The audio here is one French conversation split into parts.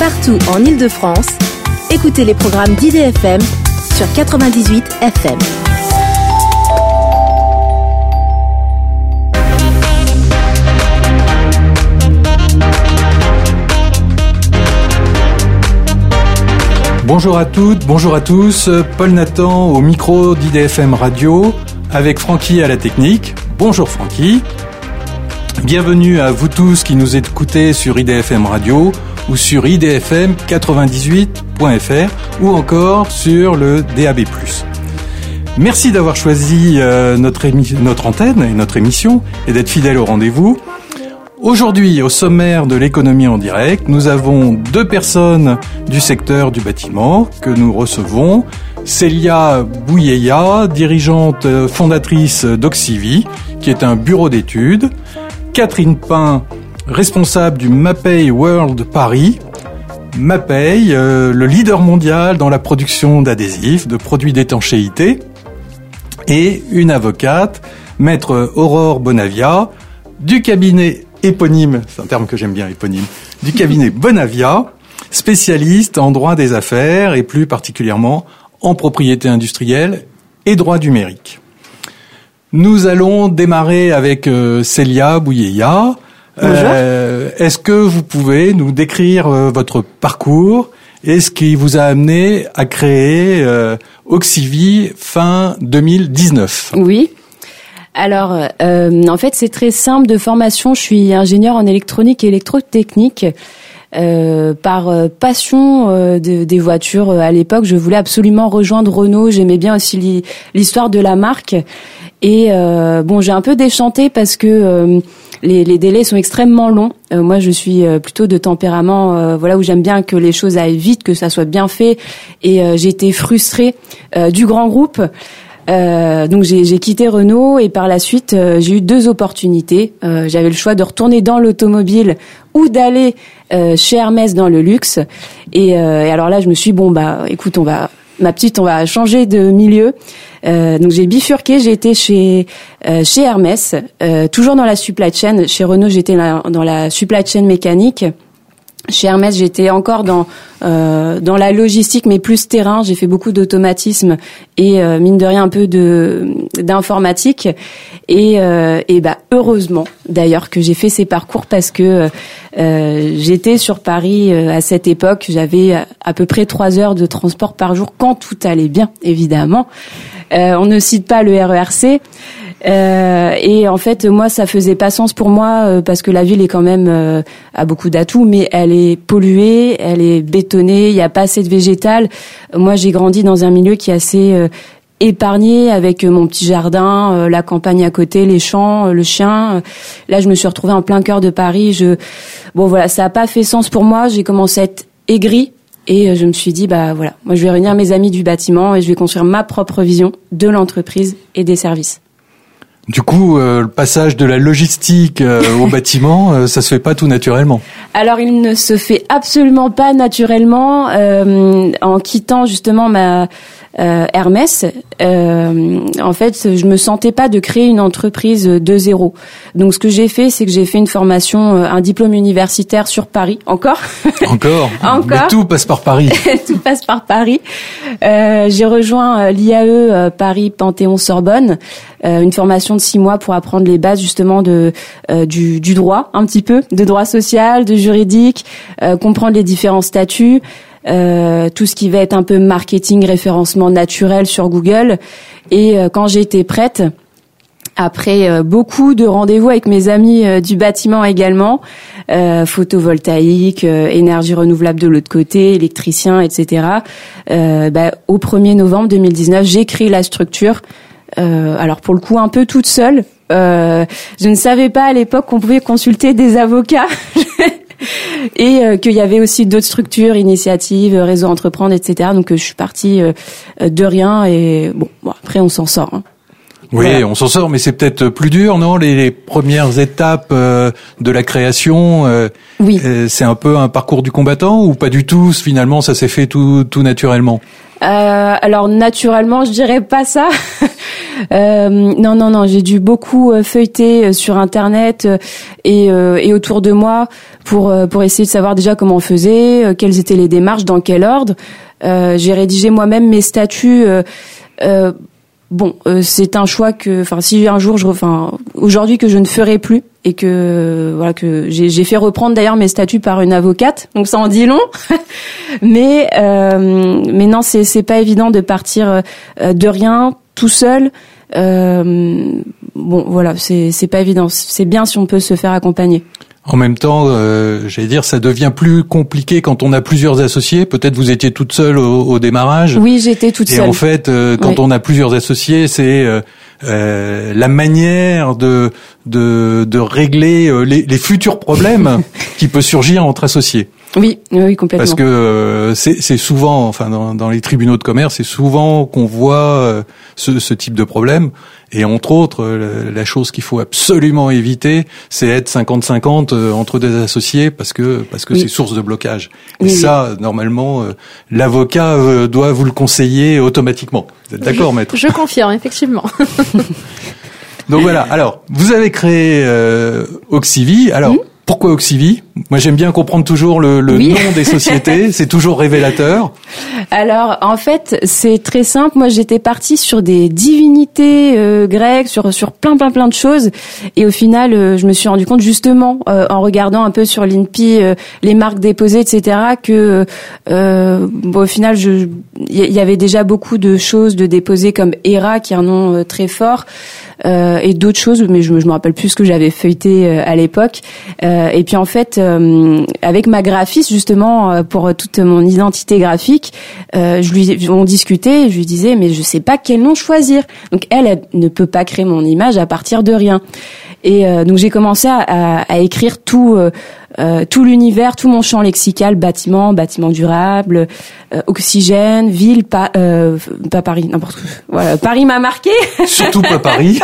Partout en Île-de-France, écoutez les programmes d'IDFM sur 98 FM. Bonjour à toutes, bonjour à tous, Paul Nathan au micro d'IDFM Radio avec Francky à la technique. Bonjour Francky. Bienvenue à vous tous qui nous écoutez sur IDFM Radio ou sur idfm98.fr ou encore sur le DAB+. Merci d'avoir choisi notre antenne et notre émission et d'être fidèle au rendez-vous. Aujourd'hui, au sommaire de l'économie en direct, nous avons deux personnes du secteur du bâtiment que nous recevons. Célia Bouyeya, dirigeante fondatrice d'Oxivi, qui est un bureau d'études. Catherine Pain, responsable du Mapei World Paris. Mapei, le leader mondial dans la production d'adhésifs, de produits d'étanchéité. Et une avocate, maître Aurore Bonavia, du cabinet éponyme, c'est un terme que j'aime bien, éponyme, du cabinet Bonavia, spécialiste en droit des affaires et plus particulièrement en propriété industrielle et droit numérique. Nous allons démarrer avec Célia Bouyeya. Est-ce que vous pouvez nous décrire votre parcours et ce qui vous a amené à créer Oxivi fin 2019 ? Oui. Alors, en fait, c'est très simple de formation. Je suis ingénieure en électronique et électrotechnique. Par passion des voitures, à l'époque, je voulais absolument rejoindre Renault. J'aimais bien aussi l'histoire de la marque. Et j'ai un peu déchanté parce que les délais sont extrêmement longs. Moi, je suis plutôt de tempérament, où j'aime bien que les choses aillent vite, que ça soit bien fait. Et j'ai été frustrée du grand groupe. Donc j'ai quitté Renault et par la suite j'ai eu deux opportunités. J'avais le choix de retourner dans l'automobile ou d'aller chez Hermès dans le luxe. Et alors là je me suis dit, écoute, on va changer de milieu. Donc j'ai bifurqué, j'ai été chez Hermès, toujours dans la supply chain. Chez Renault j'étais dans la supply chain mécanique. Chez Hermès, j'étais encore dans la logistique, mais plus terrain. J'ai fait beaucoup d'automatisme et mine de rien un peu d'informatique. Et heureusement d'ailleurs que j'ai fait ces parcours parce que j'étais sur Paris à cette époque. J'avais à peu près 3 heures de transport par jour quand tout allait bien, évidemment. On ne cite pas le RERC. Et en fait, moi, ça faisait pas sens pour moi parce que la ville est quand même a beaucoup d'atouts, mais elle est polluée, elle est bétonnée, il y a pas assez de végétal. Moi, j'ai grandi dans un milieu qui est assez épargné avec mon petit jardin, la campagne à côté, les champs, le chien. Là, je me suis retrouvée en plein cœur de Paris. Ça a pas fait sens pour moi. J'ai commencé à être aigrie. Et je me suis dit, moi je vais réunir mes amis du bâtiment et je vais construire ma propre vision de l'entreprise et des services. Du coup, le passage de la logistique au bâtiment, ça se fait pas tout naturellement. Alors, il ne se fait absolument pas naturellement. En quittant justement ma Hermès, en fait, je me sentais pas de créer une entreprise de zéro. Donc, ce que j'ai fait, c'est que j'ai fait une formation, un diplôme universitaire sur Paris. Encore. Mais tout passe par Paris. Tout passe par Paris. J'ai rejoint l'IAE Paris Panthéon-Sorbonne, une formation de 6 mois pour apprendre les bases justement du droit, un petit peu, de droit social, de juridique, comprendre les différents statuts. Tout ce qui va être un peu marketing, référencement naturel sur Google. Et quand j'ai été prête, après beaucoup de rendez-vous avec mes amis du bâtiment également, photovoltaïque, énergie renouvelable de l'autre côté, électricien, etc. Au 1er novembre 2019, j'ai créé la structure. Alors pour le coup, un peu toute seule. Je ne savais pas à l'époque qu'on pouvait consulter des avocats. Et qu'il y avait aussi d'autres structures, initiatives, réseau entreprendre, etc. Donc je suis partie de rien et après on s'en sort. Hein. Oui, voilà. on s'en sort, mais c'est peut-être plus dur, non? Les premières étapes de la création, Oui. C'est un peu un parcours du combattant ou pas du tout? Finalement, ça s'est fait tout naturellement. Alors naturellement, je dirais pas ça. Non, j'ai dû beaucoup feuilleter sur Internet et autour de moi pour essayer de savoir déjà comment on faisait, quelles étaient les démarches, dans quel ordre. J'ai rédigé moi-même mes statuts. C'est un choix que, si un jour aujourd'hui que je ne ferai plus et que que j'ai fait reprendre d'ailleurs mes statuts par une avocate, donc ça en dit long. mais non, c'est pas évident de partir de rien tout seul. C'est pas évident. C'est bien si on peut se faire accompagner. En même temps, j'allais dire, ça devient plus compliqué quand on a plusieurs associés. Peut-être vous étiez toute seule au démarrage. Oui, j'étais toute seule. Et en fait, quand on a plusieurs associés, c'est la manière de régler les futurs problèmes qui peut surgir entre associés. Oui, complètement. Parce que c'est souvent, dans les tribunaux de commerce, c'est souvent qu'on voit ce type de problème. Et entre autres, la chose qu'il faut absolument éviter, c'est être 50-50 entre deux associés, parce que c'est source de blocage. Et ça, normalement, l'avocat doit vous le conseiller automatiquement. Vous êtes d'accord, maître? Je confirme, effectivement. Donc voilà. Alors, vous avez créé Auxivie. Alors. Pourquoi Auxivie? Moi, j'aime bien comprendre toujours le nom des sociétés. C'est toujours révélateur. Alors, en fait, c'est très simple. Moi, j'étais partie sur des divinités grecques, sur plein de choses. Et au final, je me suis rendu compte, justement, en regardant un peu sur l'INPI les marques déposées, etc., que au final, il y avait déjà beaucoup de choses de déposées comme Hera, qui est un nom très fort. Et d'autres choses, mais je me rappelle plus ce que j'avais feuilleté à l'époque. Et puis en fait, avec ma graphiste justement pour toute mon identité graphique, on discutait. Et je lui disais mais je sais pas quel nom choisir. Donc elle ne peut pas créer mon image à partir de rien. Et donc j'ai commencé à écrire tout l'univers, tout mon champ lexical, bâtiment durable, oxygène, ville, pas Paris, n'importe où. Voilà, Paris m'a marqué. Surtout pas Paris.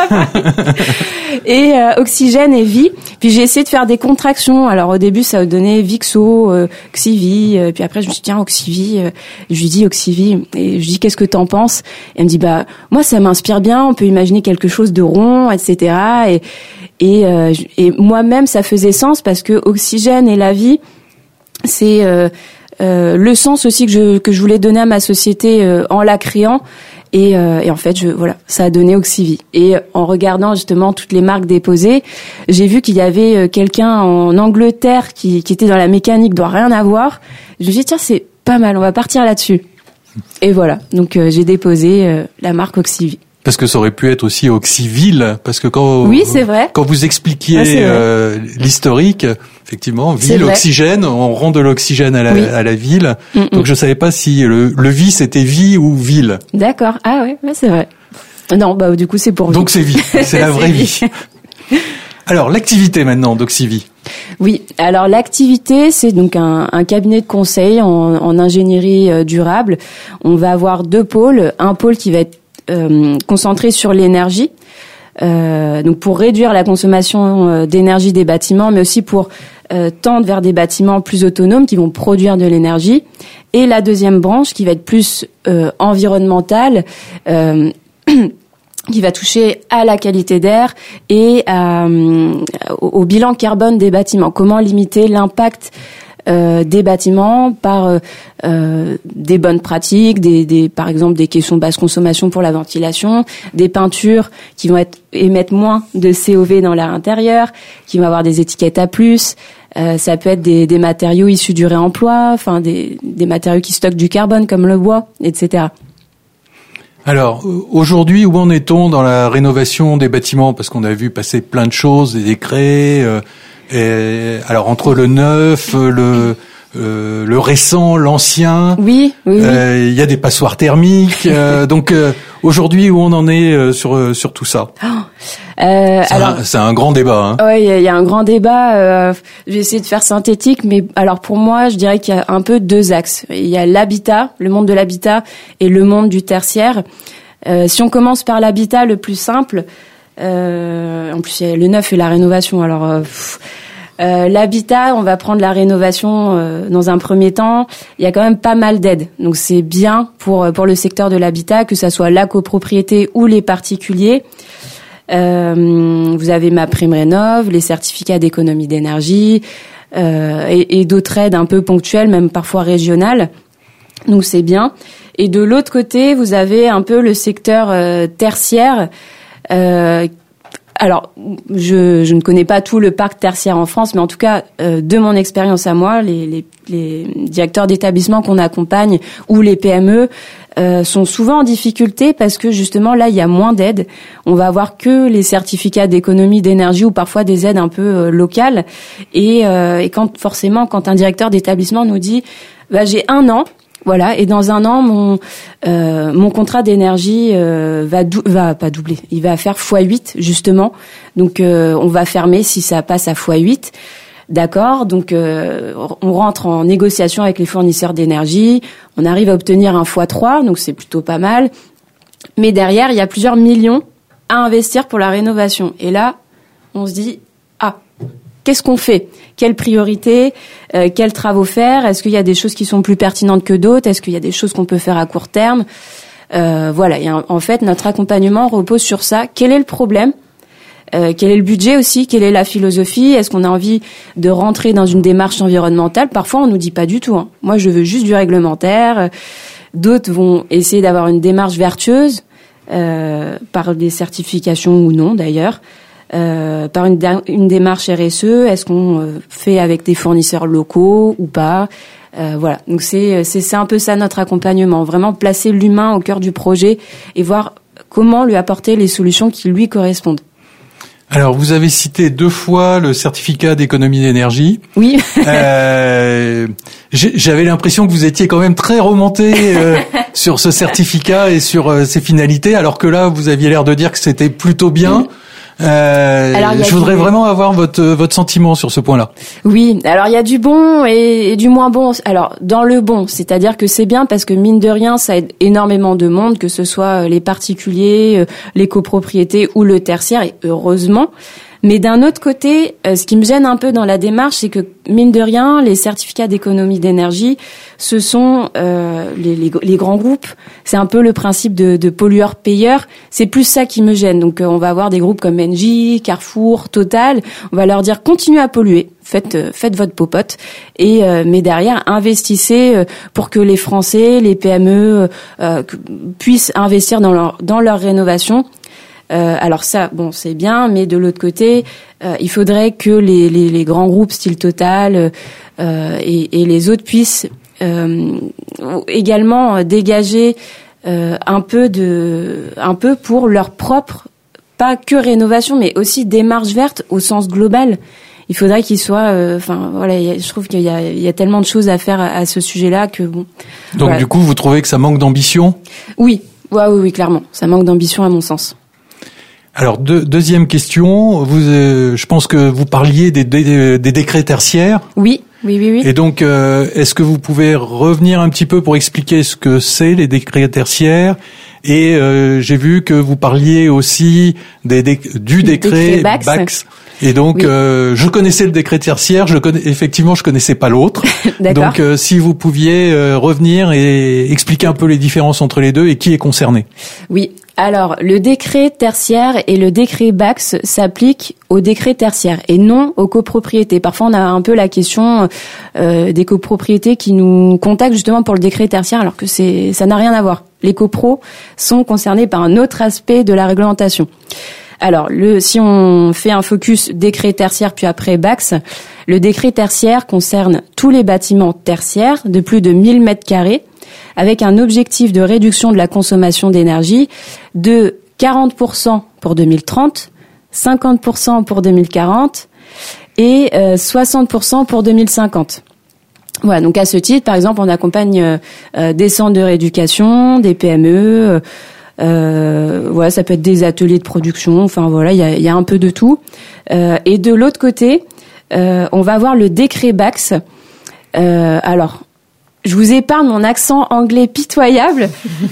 Et oxygène et vie. Puis j'ai essayé de faire des contractions. Alors au début ça donnait Vixo, Oxivie, puis après je me suis dit tiens Oxivie, je lui dis Oxivie et je lui dis qu'est-ce que t'en penses? Et elle me dit moi ça m'inspire bien, on peut imaginer quelque chose de rond, etc. Et moi-même ça faisait sens parce que oxygène et la vie, c'est le sens aussi que je voulais donner à ma société en la créant. Et en fait, ça a donné Auxivie. Et en regardant justement toutes les marques déposées, j'ai vu qu'il y avait quelqu'un en Angleterre qui était dans la mécanique, doit rien avoir. Je me suis dit tiens, c'est pas mal, on va partir là-dessus. Et voilà, donc j'ai déposé la marque Auxivie. Parce que ça aurait pu être aussi Auxiville, parce que c'est vrai. Quand vous expliquiez l'historique, effectivement, ville, oxygène, on rend de l'oxygène à la ville. Donc je savais pas si le vie c'était vie ou ville. D'accord. Ah ouais, c'est vrai. Non, du coup c'est pour vie. Donc c'est vie, c'est la vraie vie. Alors l'activité maintenant d'Auxivie. Oui, alors l'activité, c'est donc un cabinet de conseil en ingénierie durable. On va avoir deux pôles, un pôle qui va être concentré sur l'énergie, donc pour réduire la consommation d'énergie des bâtiments, mais aussi pour tendre vers des bâtiments plus autonomes qui vont produire de l'énergie. Et la deuxième branche qui va être plus environnementale, qui va toucher à la qualité d'air et au bilan carbone des bâtiments. Comment limiter l'impact des bâtiments par des bonnes pratiques, par exemple des caissons basse consommation pour la ventilation, des peintures qui vont émettre moins de COV dans l'air intérieur, qui vont avoir des étiquettes A+. Ça peut être des matériaux issus du réemploi, des matériaux qui stockent du carbone comme le bois, etc. Alors, aujourd'hui, où en est-on dans la rénovation des bâtiments? Parce qu'on a vu passer plein de choses, des décrets. Alors, entre le neuf, le récent, l'ancien. Oui. Il y a des passoires thermiques. Donc, aujourd'hui, où on en est sur tout ça? C'est un grand débat. Hein. Oui, il y a un grand débat. Je vais essayer de faire synthétique, mais alors pour moi, je dirais qu'il y a un peu deux axes. Il y a l'habitat, le monde de l'habitat, et le monde du tertiaire. Si on commence par l'habitat, le plus simple, en plus il y a le neuf et la rénovation. Alors l'habitat, on va prendre la rénovation dans un premier temps. Il y a quand même pas mal d'aides, donc c'est bien pour le secteur de l'habitat, que ça soit la copropriété ou les particuliers. Vous avez MaPrimeRénov', les certificats d'économie d'énergie et d'autres aides un peu ponctuelles, même parfois régionales. Donc c'est bien. Et de l'autre côté, vous avez un peu le secteur tertiaire. Alors, je ne connais pas tout le parc tertiaire en France, mais en tout cas, de mon expérience à moi, les directeurs d'établissements qu'on accompagne ou les PME sont souvent en difficulté parce que justement là, il y a moins d'aides. On va avoir que les certificats d'économie d'énergie ou parfois des aides un peu locales. Et quand un directeur d'établissement nous dit, j'ai 1 an. Voilà, et dans 1 an, mon contrat d'énergie va pas doubler. Il va faire x8 justement. Donc on va fermer si ça passe à x8. D'accord. Donc on rentre en négociation avec les fournisseurs d'énergie. On arrive à obtenir un x3, donc c'est plutôt pas mal. Mais derrière, il y a plusieurs millions à investir pour la rénovation. Et là, on se dit qu'est-ce qu'on fait ? Quelle priorité ? Quels travaux faire ? Est-ce qu'il y a des choses qui sont plus pertinentes que d'autres ? Est-ce qu'il y a des choses qu'on peut faire à court terme ? Voilà. Et en fait, notre accompagnement repose sur ça. Quel est le problème ? Quel est le budget aussi ? Quelle est la philosophie ? Est-ce qu'on a envie de rentrer dans une démarche environnementale ? Parfois, on nous dit pas du tout. Moi, je veux juste du réglementaire. D'autres vont essayer d'avoir une démarche vertueuse par des certifications ou non, d'ailleurs. Par une démarche RSE, est-ce qu'on fait avec des fournisseurs locaux ou pas ? Voilà, donc c'est un peu ça notre accompagnement, vraiment placer l'humain au cœur du projet et voir comment lui apporter les solutions qui lui correspondent. Alors, vous avez cité 2 fois le certificat d'économie d'énergie. Oui. J'avais l'impression que vous étiez quand même très remonté sur ce certificat et sur ses finalités, alors que là, vous aviez l'air de dire que c'était plutôt bien. Alors, je voudrais vraiment avoir votre sentiment sur ce point-là. Oui, alors il y a du bon et du moins bon. Alors dans le bon, c'est-à-dire que c'est bien parce que mine de rien, ça aide énormément de monde, que ce soit les particuliers, les copropriétés ou le tertiaire, et heureusement. Mais d'un autre côté, ce qui me gêne un peu dans la démarche, c'est que mine de rien, les certificats d'économie d'énergie, ce sont les grands groupes. C'est un peu le principe de pollueur-payeur. C'est plus ça qui me gêne. Donc on va avoir des groupes comme Engie, Carrefour, Total. On va leur dire continuez à polluer, faites votre popote. Mais derrière, investissez pour que les Français, les PME puissent investir dans leur rénovation. Alors ça, bon, c'est bien, mais de l'autre côté, il faudrait que les grands groupes style Total et les autres puissent également dégager un peu pour leur propre, pas que rénovation, mais aussi démarche verte au sens global. Il faudrait qu'ils soient, je trouve qu'il y a tellement de choses à faire à ce sujet-là que bon. Donc voilà. Du coup, vous trouvez que ça manque d'ambition ? Oui, oui, clairement, ça manque d'ambition à mon sens. Alors deuxième question, je pense que vous parliez des décrets tertiaires. Oui. Et donc est-ce que vous pouvez revenir un petit peu pour expliquer ce que c'est les décrets tertiaires ? Et j'ai vu que vous parliez aussi du décret BACS. Et donc oui. Je connaissais le décret tertiaire, je connaissais pas l'autre. Donc si vous pouviez revenir et expliquer un peu les différences entre les deux et qui est concerné. Oui. Alors, le décret tertiaire et le décret BACS s'appliquent au décret tertiaire et non aux copropriétés. Parfois, on a un peu la question des copropriétés qui nous contactent justement pour le décret tertiaire, alors que ça n'a rien à voir. Les copros sont concernés par un autre aspect de la réglementation. Alors, si on fait un focus décret tertiaire puis après BACS, le décret tertiaire concerne tous les bâtiments tertiaires de plus de 1000 m², avec un objectif de réduction de la consommation d'énergie de 40% pour 2030, 50% pour 2040 et 60% pour 2050. Voilà, donc à ce titre, par exemple, on accompagne des centres de rééducation, des PME, voilà, ça peut être des ateliers de production, enfin voilà, il y a un peu de tout. Et de l'autre côté, on va avoir le décret BACS. Alors, je vous épargne mon accent anglais pitoyable.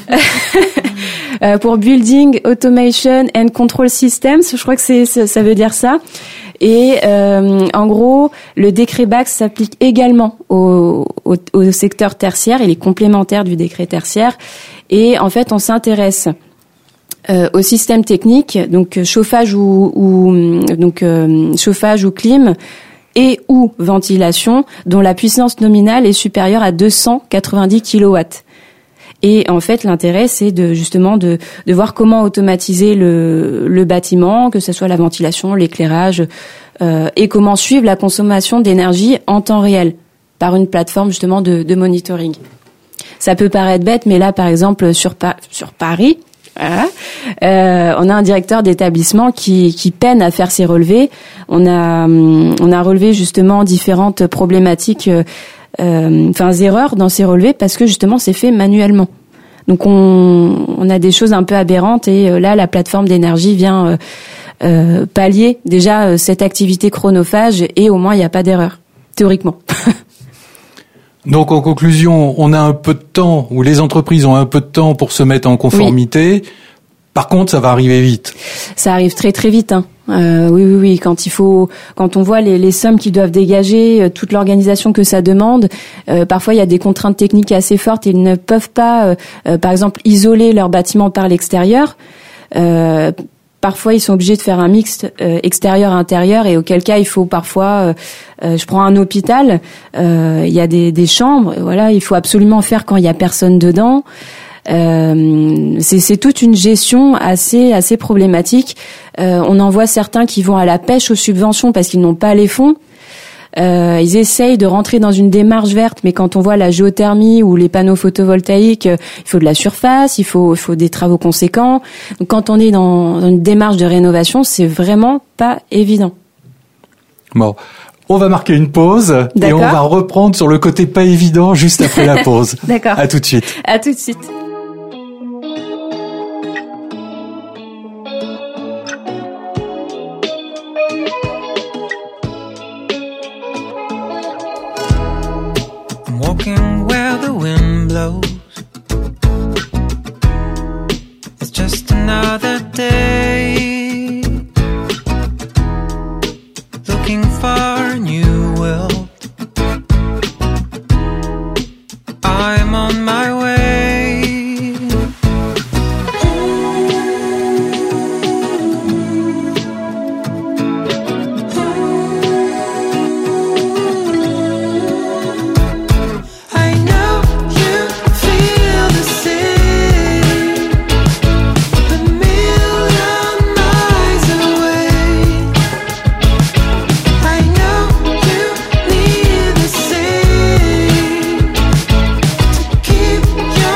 Pour Building Automation and Control Systems, je crois que ça veut dire ça. Et en gros, le décret BACS s'applique également au secteur tertiaire. Il est complémentaire du décret tertiaire. Et en fait, on s'intéresse au système technique, donc chauffage chauffage ou clim et ou ventilation, dont la puissance nominale est supérieure à 290 kW. Et en fait, l'intérêt, c'est de voir comment automatiser le bâtiment, que ce soit la ventilation, l'éclairage, et comment suivre la consommation d'énergie en temps réel par une plateforme justement de monitoring. Ça peut paraître bête, mais là, par exemple, sur Paris, voilà, on a un directeur d'établissement qui peine à faire ses relevés. On a relevé justement différentes problématiques. Erreurs dans ces relevés parce que justement c'est fait manuellement. Donc on a des choses un peu aberrantes et là la plateforme d'énergie vient pallier déjà cette activité chronophage et au moins il n'y a pas d'erreur théoriquement. Donc en conclusion, on a un peu de temps, ou les entreprises ont un peu de temps pour se mettre en conformité. Oui. Par contre, ça va arriver vite. Ça arrive très très vite, hein. Oui. Quand on voit les sommes qu'ils doivent dégager, toute l'organisation que ça demande, parfois il y a des contraintes techniques assez fortes et ils ne peuvent pas, par exemple, isoler leur bâtiment par l'extérieur. Parfois ils sont obligés de faire un mix extérieur-intérieur et auquel cas il faut parfois, je prends un hôpital, il y a des chambres, voilà, il faut absolument faire quand il y a personne dedans. C'est toute une gestion assez problématique. On en voit certains qui vont à la pêche aux subventions parce qu'ils n'ont pas les fonds. Ils essayent de rentrer dans une démarche verte, mais quand on voit la géothermie ou les panneaux photovoltaïques, il faut de la surface, il faut des travaux conséquents. Donc quand on est dans une démarche de rénovation, c'est vraiment pas évident. Bon. On va marquer une pause. D'accord. Et on va reprendre sur le côté pas évident juste après la pause. D'accord. À tout de suite. À tout de suite. Walking where the wind blows. It's just another day. Looking for a new world. I'm on my way. Keep your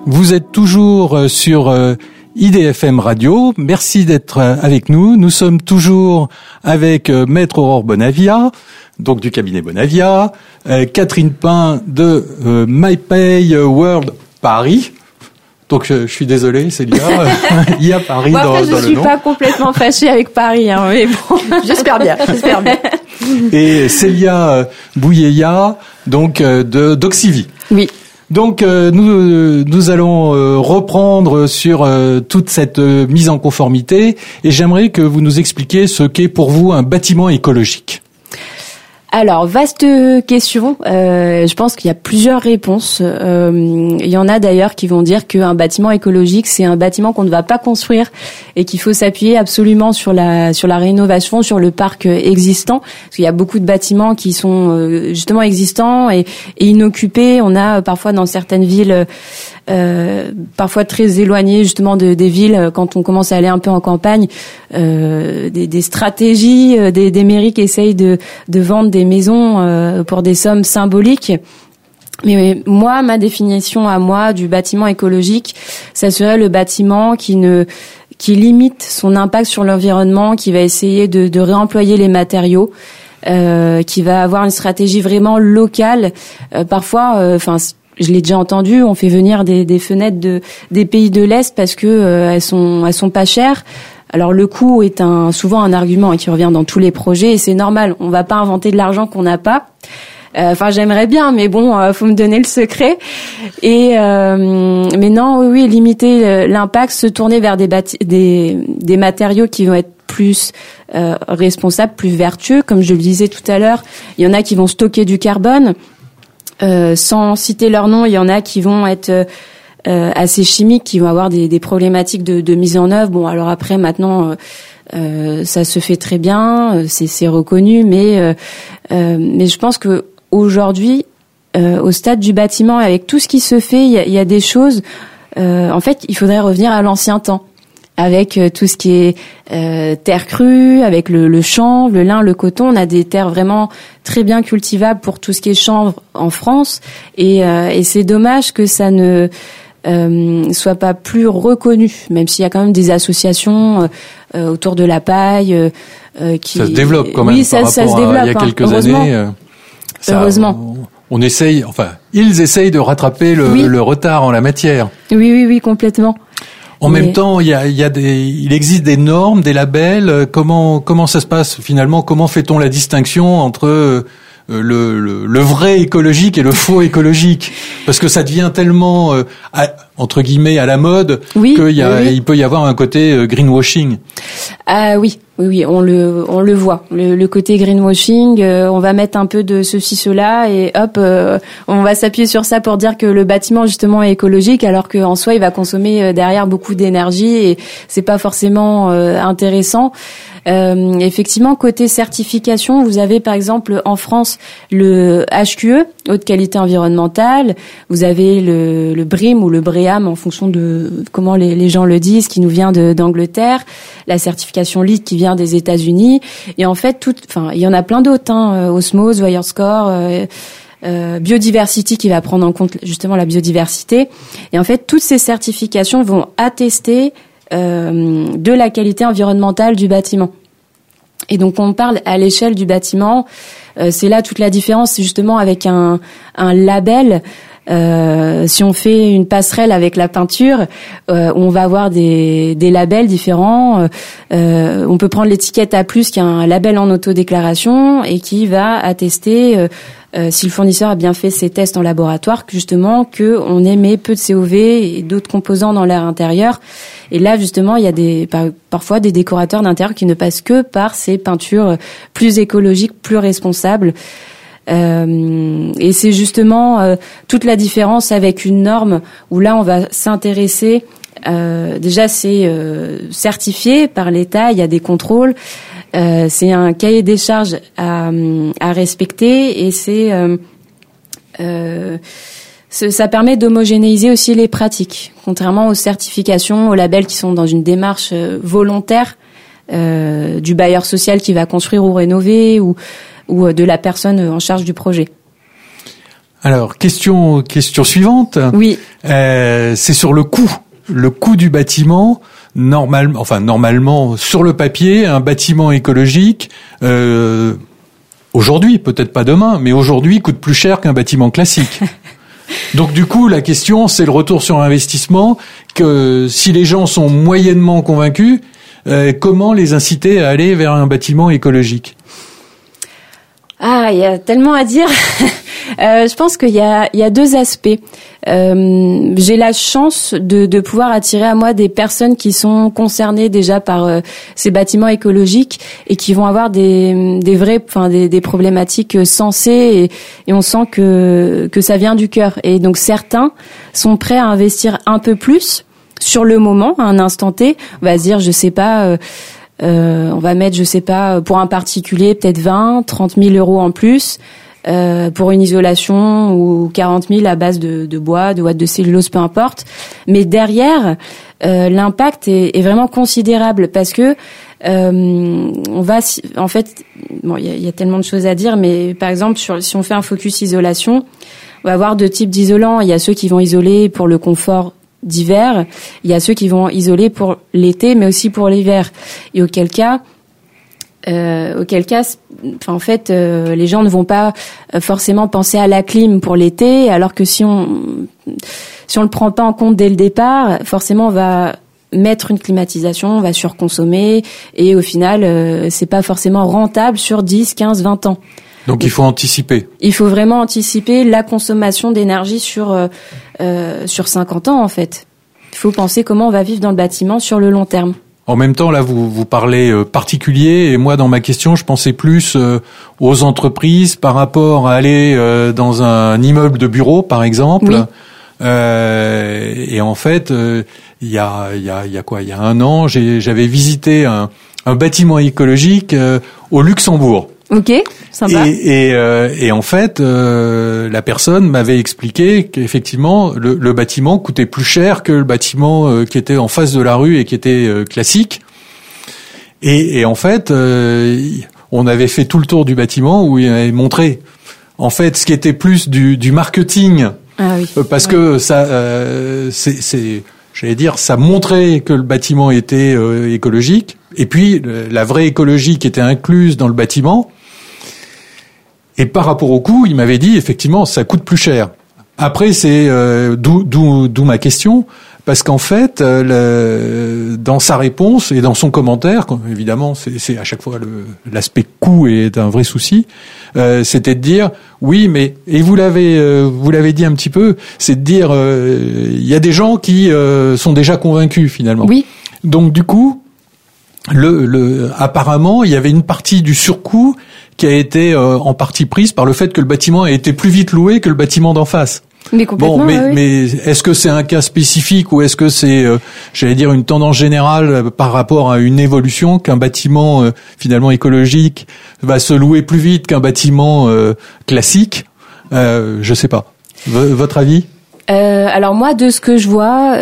Vous êtes toujours sur IDFM Radio. Merci d'être avec nous. Nous sommes toujours avec Maître Aurore Bonavia, donc du cabinet Bonavia, Catherine Pain de MyPay World Paris. Donc je suis désolé, Célia, il y a Paris bon, dans le nom. Je suis pas complètement fâchée avec Paris, hein, mais bon, j'espère bien. Et Célia Bouyeya, donc d'Oxivie. Oui. Donc nous allons reprendre sur toute cette mise en conformité, et j'aimerais que vous nous expliquiez ce qu'est pour vous un bâtiment écologique. Alors, vaste question. Je pense qu'il y a plusieurs réponses. Il y en a d'ailleurs qui vont dire qu'un bâtiment écologique, c'est un bâtiment qu'on ne va pas construire et qu'il faut s'appuyer absolument sur la rénovation, sur le parc existant. Parce qu'il y a beaucoup de bâtiments qui sont justement existants et inoccupés. On a parfois dans certaines villes, parfois très éloignées justement des villes, quand on commence à aller un peu en campagne, des stratégies, des mairies qui essayent de vendre des maisons pour des sommes symboliques. Mais moi, ma définition à moi du bâtiment écologique, ça serait le bâtiment qui limite son impact sur l'environnement, qui va essayer de réemployer les matériaux, qui va avoir une stratégie vraiment locale. Parfois, je l'ai déjà entendu, on fait venir des fenêtres des pays de l'Est parce que elles sont pas chères. Alors le coût est souvent un argument qui revient dans tous les projets, et c'est normal. On va pas inventer de l'argent qu'on n'a pas. J'aimerais bien, mais bon, faut me donner le secret. Mais non, oui, limiter l'impact, se tourner vers des matériaux qui vont être plus responsables, plus vertueux. Comme je le disais tout à l'heure, il y en a qui vont stocker du carbone. Sans citer leur nom, il y en a qui vont être assez chimiques, qui vont avoir des problématiques de mise en œuvre. Bon, alors après, maintenant, ça se fait très bien, c'est reconnu, mais je pense que aujourd'hui, au stade du bâtiment, avec tout ce qui se fait, il y a des choses. En fait, il faudrait revenir à l'ancien temps, avec tout ce qui est terre crue, avec le chanvre, le lin, le coton. On a des terres vraiment très bien cultivables pour tout ce qui est chanvre en France, et c'est dommage que ça ne soit pas plus reconnu, même s'il y a quand même des associations autour de la paille qui ça se développe quand même. Oui, ça se développe. Il y a quelques années. Heureusement. On essaye, ils essayent de rattraper le retard en la matière. Oui, complètement. En même temps, il existe des normes, des labels. Comment ça se passe finalement? Comment fait-on la distinction entre le vrai écologique et le faux écologique? Parce que ça devient tellement entre guillemets à la mode il peut y avoir un côté greenwashing. Ah oui, on le voit. Le côté greenwashing, on va mettre un peu de ceci, cela, et hop, on va s'appuyer sur ça pour dire que le bâtiment justement est écologique, alors qu'en soi il va consommer derrière beaucoup d'énergie, et c'est pas forcément intéressant. Effectivement, côté certification, vous avez par exemple en France le HQE, haute qualité environnementale, vous avez le BREEAM ou le BREEAM en fonction de comment les gens le disent, qui nous vient d'Angleterre, la certification LEED qui vient des États-Unis, et en fait il y en a plein d'autres, Osmose, WireScore, Biodiversity qui va prendre en compte justement la biodiversité, et en fait toutes ces certifications vont attester de la qualité environnementale du bâtiment. Et donc on parle à l'échelle du bâtiment, c'est là toute la différence, c'est justement avec un label. Si on fait une passerelle avec la peinture, on va avoir des labels différents. On peut prendre l'étiquette A+, qui est un label en autodéclaration et qui va attester si le fournisseur a bien fait ses tests en laboratoire, justement que on émet peu de COV et d'autres composants dans l'air intérieur. Et là, justement, il y a parfois des décorateurs d'intérieur qui ne passent que par ces peintures plus écologiques, plus responsables. Et c'est justement toute la différence avec une norme où là, on va s'intéresser. Déjà, c'est certifié par l'État. Il y a des contrôles. C'est un cahier des charges à respecter, et ça permet d'homogénéiser aussi les pratiques, contrairement aux certifications, aux labels qui sont dans une démarche volontaire du bailleur social qui va construire ou rénover, ou de la personne en charge du projet. Alors, question suivante. Oui. C'est sur le coût du bâtiment. Normalement, sur le papier, un bâtiment écologique, aujourd'hui, peut-être pas demain, mais aujourd'hui, coûte plus cher qu'un bâtiment classique. Donc du coup, la question, c'est le retour sur investissement, que si les gens sont moyennement convaincus, comment les inciter à aller vers un bâtiment écologique ? Ah, il y a tellement à dire. Je pense qu'il y a deux aspects. J'ai la chance de pouvoir attirer à moi des personnes qui sont concernées déjà par ces bâtiments écologiques et qui vont avoir des problématiques sensées et on sent que ça vient du cœur. Et donc certains sont prêts à investir un peu plus sur le moment, à un instant T. On va se dire, je sais pas. On va mettre, je sais pas, pour un particulier, peut-être 20, 30 000 euros en plus, pour une isolation ou 40 000 à base de bois, de ouate de cellulose, peu importe. Mais derrière, l'impact est vraiment considérable parce que, on va, en fait, bon, il y a tellement de choses à dire, mais par exemple, si on fait un focus isolation, on va avoir deux types d'isolants. Il y a ceux qui vont isoler pour le confort d'hiver, il y a ceux qui vont isoler pour l'été, mais aussi pour l'hiver. Et auquel cas, en fait, les gens ne vont pas forcément penser à la clim pour l'été, alors que si on le prend pas en compte dès le départ, forcément on va mettre une climatisation, on va surconsommer, et au final, c'est pas forcément rentable sur 10, 15, 20 ans. Donc il faut anticiper. Il faut vraiment anticiper la consommation d'énergie sur 50 ans en fait. Il faut penser comment on va vivre dans le bâtiment sur le long terme. En même temps, là, vous parlez particulier, et moi, dans ma question, je pensais plus aux entreprises par rapport à aller dans un immeuble de bureau, par exemple. Oui. Et en fait, il y a quoi ? Il y a un an, j'avais visité un bâtiment écologique au Luxembourg. Ok, sympa. Et en fait, la personne m'avait expliqué qu'effectivement, le bâtiment coûtait plus cher que le bâtiment qui était en face de la rue et qui était classique. Et en fait, on avait fait tout le tour du bâtiment où il avait montré, en fait, ce qui était plus du marketing. Ah oui. Parce que ça, j'allais dire, ça montrait que le bâtiment était écologique. Et puis, la vraie écologie qui était incluse dans le bâtiment. Et par rapport au coût, il m'avait dit, effectivement, ça coûte plus cher. Après, c'est d'où ma question, parce qu'en fait, dans sa réponse et dans son commentaire, évidemment, c'est à chaque fois l'aspect coût est un vrai souci. C'était de dire, oui, mais et vous l'avez dit un petit peu, c'est de dire, il y a des gens qui sont déjà convaincus finalement. Oui. Donc du coup, apparemment, il y avait une partie du surcoût qui a été en partie prise par le fait que le bâtiment a été plus vite loué que le bâtiment d'en face. Mais complètement. Bon, oui. mais est-ce que c'est un cas spécifique ou est-ce que c'est, j'allais dire, une tendance générale par rapport à une évolution qu'un bâtiment finalement écologique va se louer plus vite qu'un bâtiment classique? Je sais pas. Votre avis? Alors moi, de ce que je vois,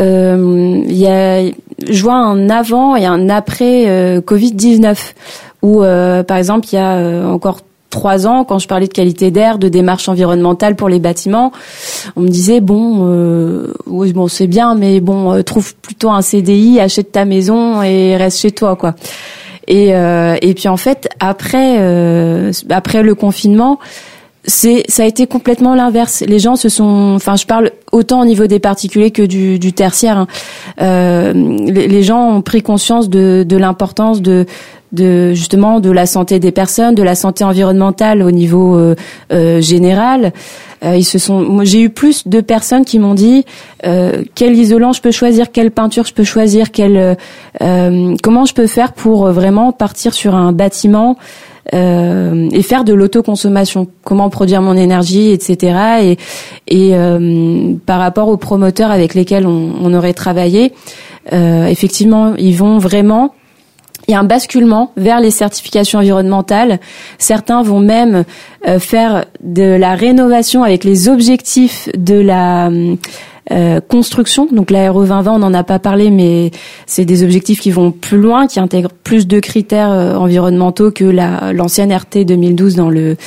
je vois un avant et un après Covid-19, où par exemple il y a encore 3 ans, quand je parlais de qualité d'air, de démarche environnementale pour les bâtiments, on me disait oui bon c'est bien, mais bon trouve plutôt un CDI, achète ta maison et reste chez toi quoi. Et puis en fait après le confinement, ça a été complètement l'inverse. Les gens je parle autant au niveau des particuliers que du tertiaire, hein. Les gens ont pris conscience de l'importance de justement de la santé des personnes, de la santé environnementale au niveau général. Moi, j'ai eu plus de personnes qui m'ont dit quel isolant je peux choisir, quelle peinture je peux choisir, comment je peux faire pour vraiment partir sur un bâtiment et faire de l'autoconsommation, comment produire mon énergie, etc. Et par rapport aux promoteurs avec lesquels on aurait travaillé, effectivement, ils vont vraiment. Il y a un basculement vers les certifications environnementales. Certains vont même faire de la rénovation avec les objectifs de la construction. Donc la RE 2020, on n'en a pas parlé, mais c'est des objectifs qui vont plus loin, qui intègrent plus de critères environnementaux que l'ancienne RT 2012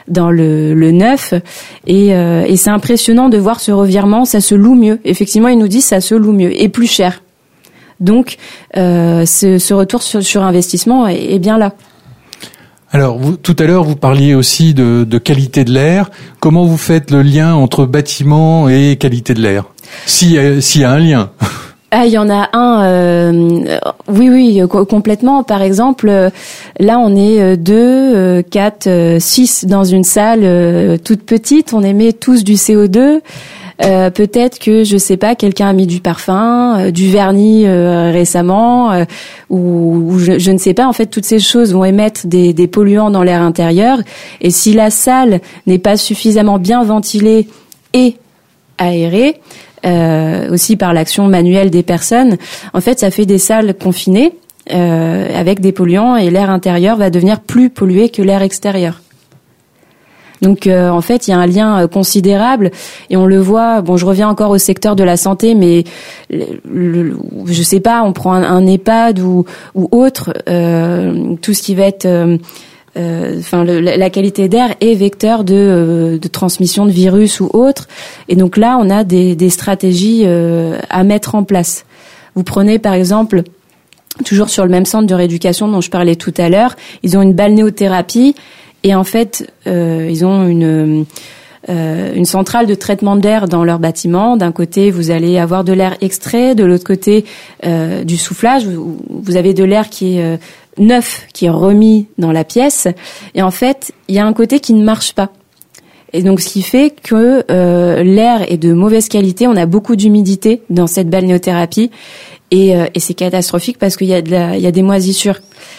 dans le neuf, et c'est impressionnant de voir ce revirement. Ça se loue mieux. Effectivement, ils nous disent ça se loue mieux et plus cher. Donc, ce retour sur investissement est bien là. Alors, tout à l'heure, vous parliez aussi de qualité de l'air. Comment vous faites le lien entre bâtiment et qualité de l'air ? S'il y a un lien. Ah, il y en a un. Oui, complètement. Par exemple, là, on est 2, 4, 6 dans une salle toute petite. On émet tous du CO2. Peut-être que, je sais pas, quelqu'un a mis du parfum, du vernis récemment, ou je ne sais pas. En fait, toutes ces choses vont émettre des polluants dans l'air intérieur. Et si la salle n'est pas suffisamment bien ventilée et aérée, aussi par l'action manuelle des personnes, en fait, ça fait des salles confinées avec des polluants, et l'air intérieur va devenir plus pollué que l'air extérieur. Donc en fait, il y a un lien considérable, et on le voit. Bon, je reviens encore au secteur de la santé, mais je sais pas, on prend un EHPAD ou autre, tout ce qui va être la qualité d'air est vecteur de transmission de virus ou autre. Et donc là, on a des stratégies à mettre en place. Vous prenez par exemple, toujours sur le même centre de rééducation dont je parlais tout à l'heure, ils ont une balnéothérapie. Et en fait, ils ont une centrale de traitement d'air dans leur bâtiment. D'un côté, vous allez avoir de l'air extrait, de l'autre côté, du soufflage. Vous avez de l'air qui est neuf, qui est remis dans la pièce. Et en fait, il y a un côté qui ne marche pas. Et donc, ce qui fait que l'air est de mauvaise qualité. On a beaucoup d'humidité dans cette balnéothérapie, et c'est catastrophique parce qu'il y a des moisissures.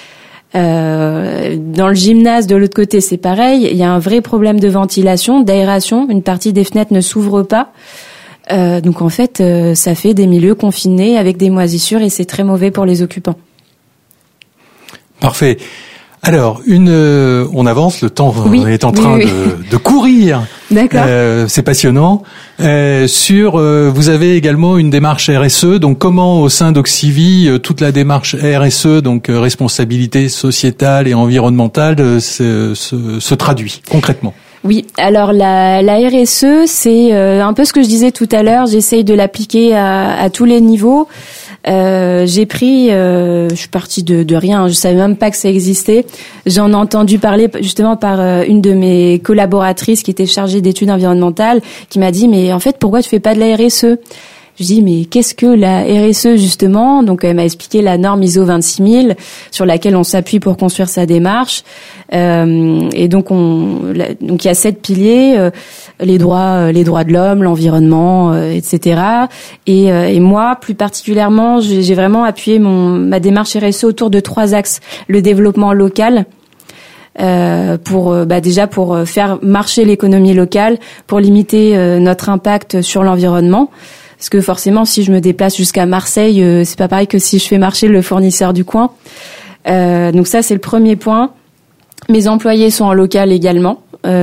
Dans le gymnase de l'autre côté, c'est pareil. Il y a un vrai problème de ventilation, d'aération. Une partie des fenêtres ne s'ouvre pas. Donc en fait, ça fait des milieux confinés avec des moisissures, et c'est très mauvais pour les occupants. Parfait. Alors, on avance, le temps est en train de courir. D'accord. C'est passionnant. Vous avez également une démarche RSE. Donc, comment au sein d'Auxivie, toute la démarche RSE, donc responsabilité sociétale et environnementale, se traduit concrètement? Oui, alors la RSE, c'est un peu ce que je disais tout à l'heure. J'essaye de l'appliquer à tous les niveaux. Je suis partie de rien, je savais même pas que ça existait. J'en ai entendu parler justement par une de mes collaboratrices qui était chargée d'études environnementales, qui m'a dit mais en fait pourquoi tu fais pas de la RSE? Je dis mais qu'est-ce que la RSE justement? Donc elle m'a expliqué la norme ISO 26000 sur laquelle on s'appuie pour construire sa démarche. Et donc il y a 7 piliers, les droits de l'homme, l'environnement, etc. Et moi plus particulièrement, j'ai vraiment appuyé ma démarche RSE autour de 3 axes: le développement local, pour faire marcher l'économie locale, pour limiter notre impact sur l'environnement. Parce que forcément, si je me déplace jusqu'à Marseille, c'est pas pareil que si je fais marcher le fournisseur du coin. Donc ça, c'est le premier point. Mes employés sont en local également.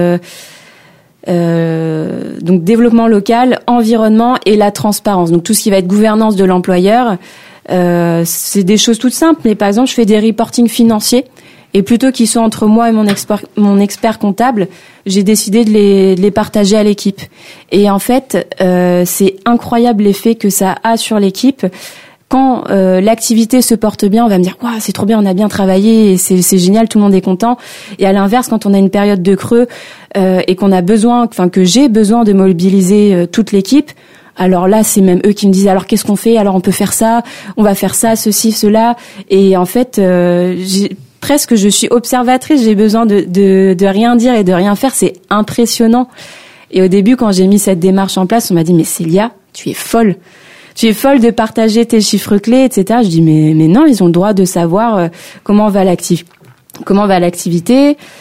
Donc développement local, environnement et la transparence. Donc tout ce qui va être gouvernance de l'employeur, c'est des choses toutes simples. Mais par exemple, je fais des reportings financiers. Et plutôt qu'ils soient entre moi et mon expert comptable, j'ai décidé de les partager à l'équipe. Et en fait, c'est incroyable l'effet que ça a sur l'équipe. Quand l'activité se porte bien, on va me dire « c'est trop bien, on a bien travaillé, et c'est génial, tout le monde est content ». Et à l'inverse, quand on a une période de creux et que j'ai besoin de mobiliser toute l'équipe, alors là, c'est même eux qui me disent « alors qu'est-ce qu'on fait ? Alors on peut faire ça, on va faire ça, ceci, cela ». Et en fait, je suis observatrice, j'ai besoin de rien dire et de rien faire, c'est impressionnant. Et au début, quand j'ai mis cette démarche en place, on m'a dit « mais Célia, tu es folle. Tu es folle de partager tes chiffres clés, etc. » Je dis « mais non, ils ont le droit de savoir comment va l'activité, etc. »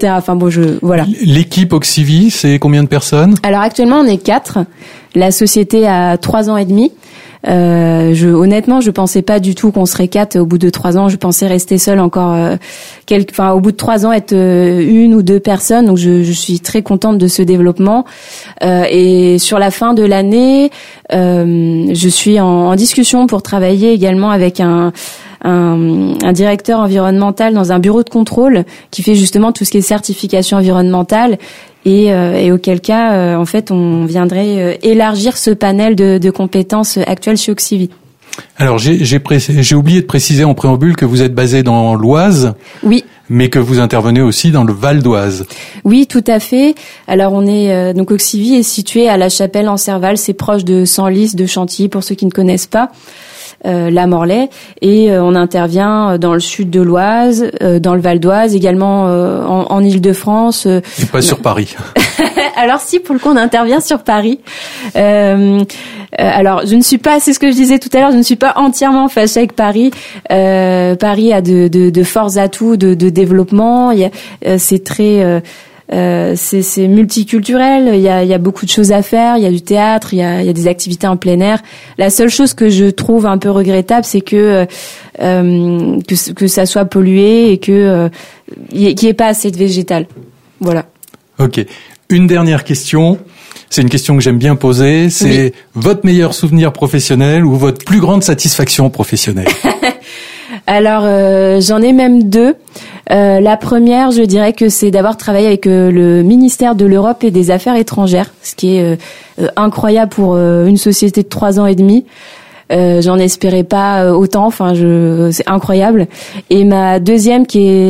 Enfin bon, voilà. L'équipe Auxivie, c'est combien de personnes? Alors actuellement, on est 4. La société a 3 ans et demi. Honnêtement, je pensais pas du tout qu'on serait 4 au bout de 3 ans. Je pensais rester seule encore au bout de 3 ans être 1 ou 2 personnes. Donc je suis très contente de ce développement. Et sur la fin de l'année, je suis en discussion pour travailler également avec un directeur environnemental dans un bureau de contrôle qui fait justement tout ce qui est certification environnementale. Et auquel cas, en fait, on viendrait élargir ce panel de compétences actuelles chez Auxivie. Alors, j'ai oublié de préciser en préambule que vous êtes basé dans l'Oise. Oui. Mais que vous intervenez aussi dans le Val d'Oise. Oui, tout à fait. Alors, on est donc Auxivie est situé à La Chapelle-en-Serval, c'est proche de Senlis, de Chantilly, pour ceux qui ne connaissent pas. La Morlaix, et on intervient dans le sud de l'Oise, dans le Val d'Oise, également en Île-de-France. Et pas sur Paris. Alors si, pour le coup, on intervient sur Paris. Alors, je ne suis pas, c'est ce que je disais tout à l'heure, je ne suis pas entièrement fâchée avec Paris. Paris a de forts atouts de développement. C'est très c'est multiculturel, il y a beaucoup de choses à faire, il y a du théâtre, il y a des activités en plein air. La seule chose que je trouve un peu regrettable, c'est que ça soit pollué et qu'il y ait pas assez de végétal. Voilà. OK. Une dernière question. C'est une question que j'aime bien poser, c'est votre meilleur souvenir professionnel ou votre plus grande satisfaction professionnelle? Alors, j'en ai même 2. La première, je dirais que c'est d'avoir travaillé avec le ministère de l'Europe et des Affaires étrangères, ce qui est incroyable pour une société de 3 ans et demi. J'en espérais pas autant, c'est incroyable. Et ma deuxième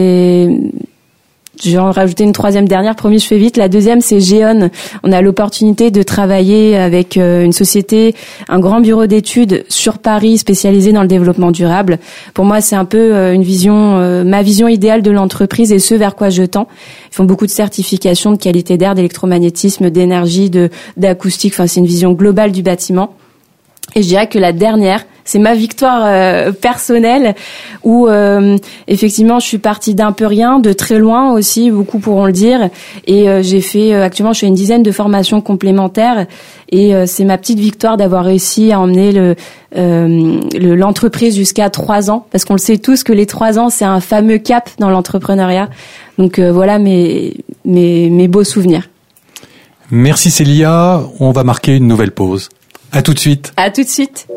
je vais en rajouter une troisième dernière, promis, je fais vite. La deuxième, c'est Géon. On a l'opportunité de travailler avec une société, un grand bureau d'études sur Paris spécialisé dans le développement durable. Pour moi, c'est un peu ma vision idéale de l'entreprise et ce vers quoi je tends. Ils font beaucoup de certifications de qualité d'air, d'électromagnétisme, d'énergie, d'acoustique. C'est une vision globale du bâtiment. Et je dirais que la dernière, c'est ma victoire personnelle où effectivement je suis partie d'un peu rien, de très loin aussi, beaucoup pourront le dire, et j'ai fait actuellement je fais une dizaine de formations complémentaires et c'est ma petite victoire d'avoir réussi à emmener l'entreprise jusqu'à 3 ans, parce qu'on le sait tous que les 3 ans c'est un fameux cap dans l'entrepreneuriat. Donc voilà mes beaux souvenirs. Merci Célia, on va marquer une nouvelle pause. À tout de suite. À tout de suite.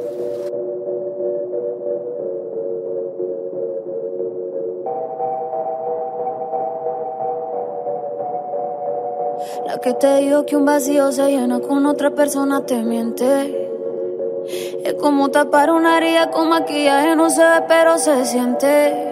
La que te dijo que un vacío se llena con otra persona te miente. Es como tapar una herida con maquillaje, no se ve pero se siente.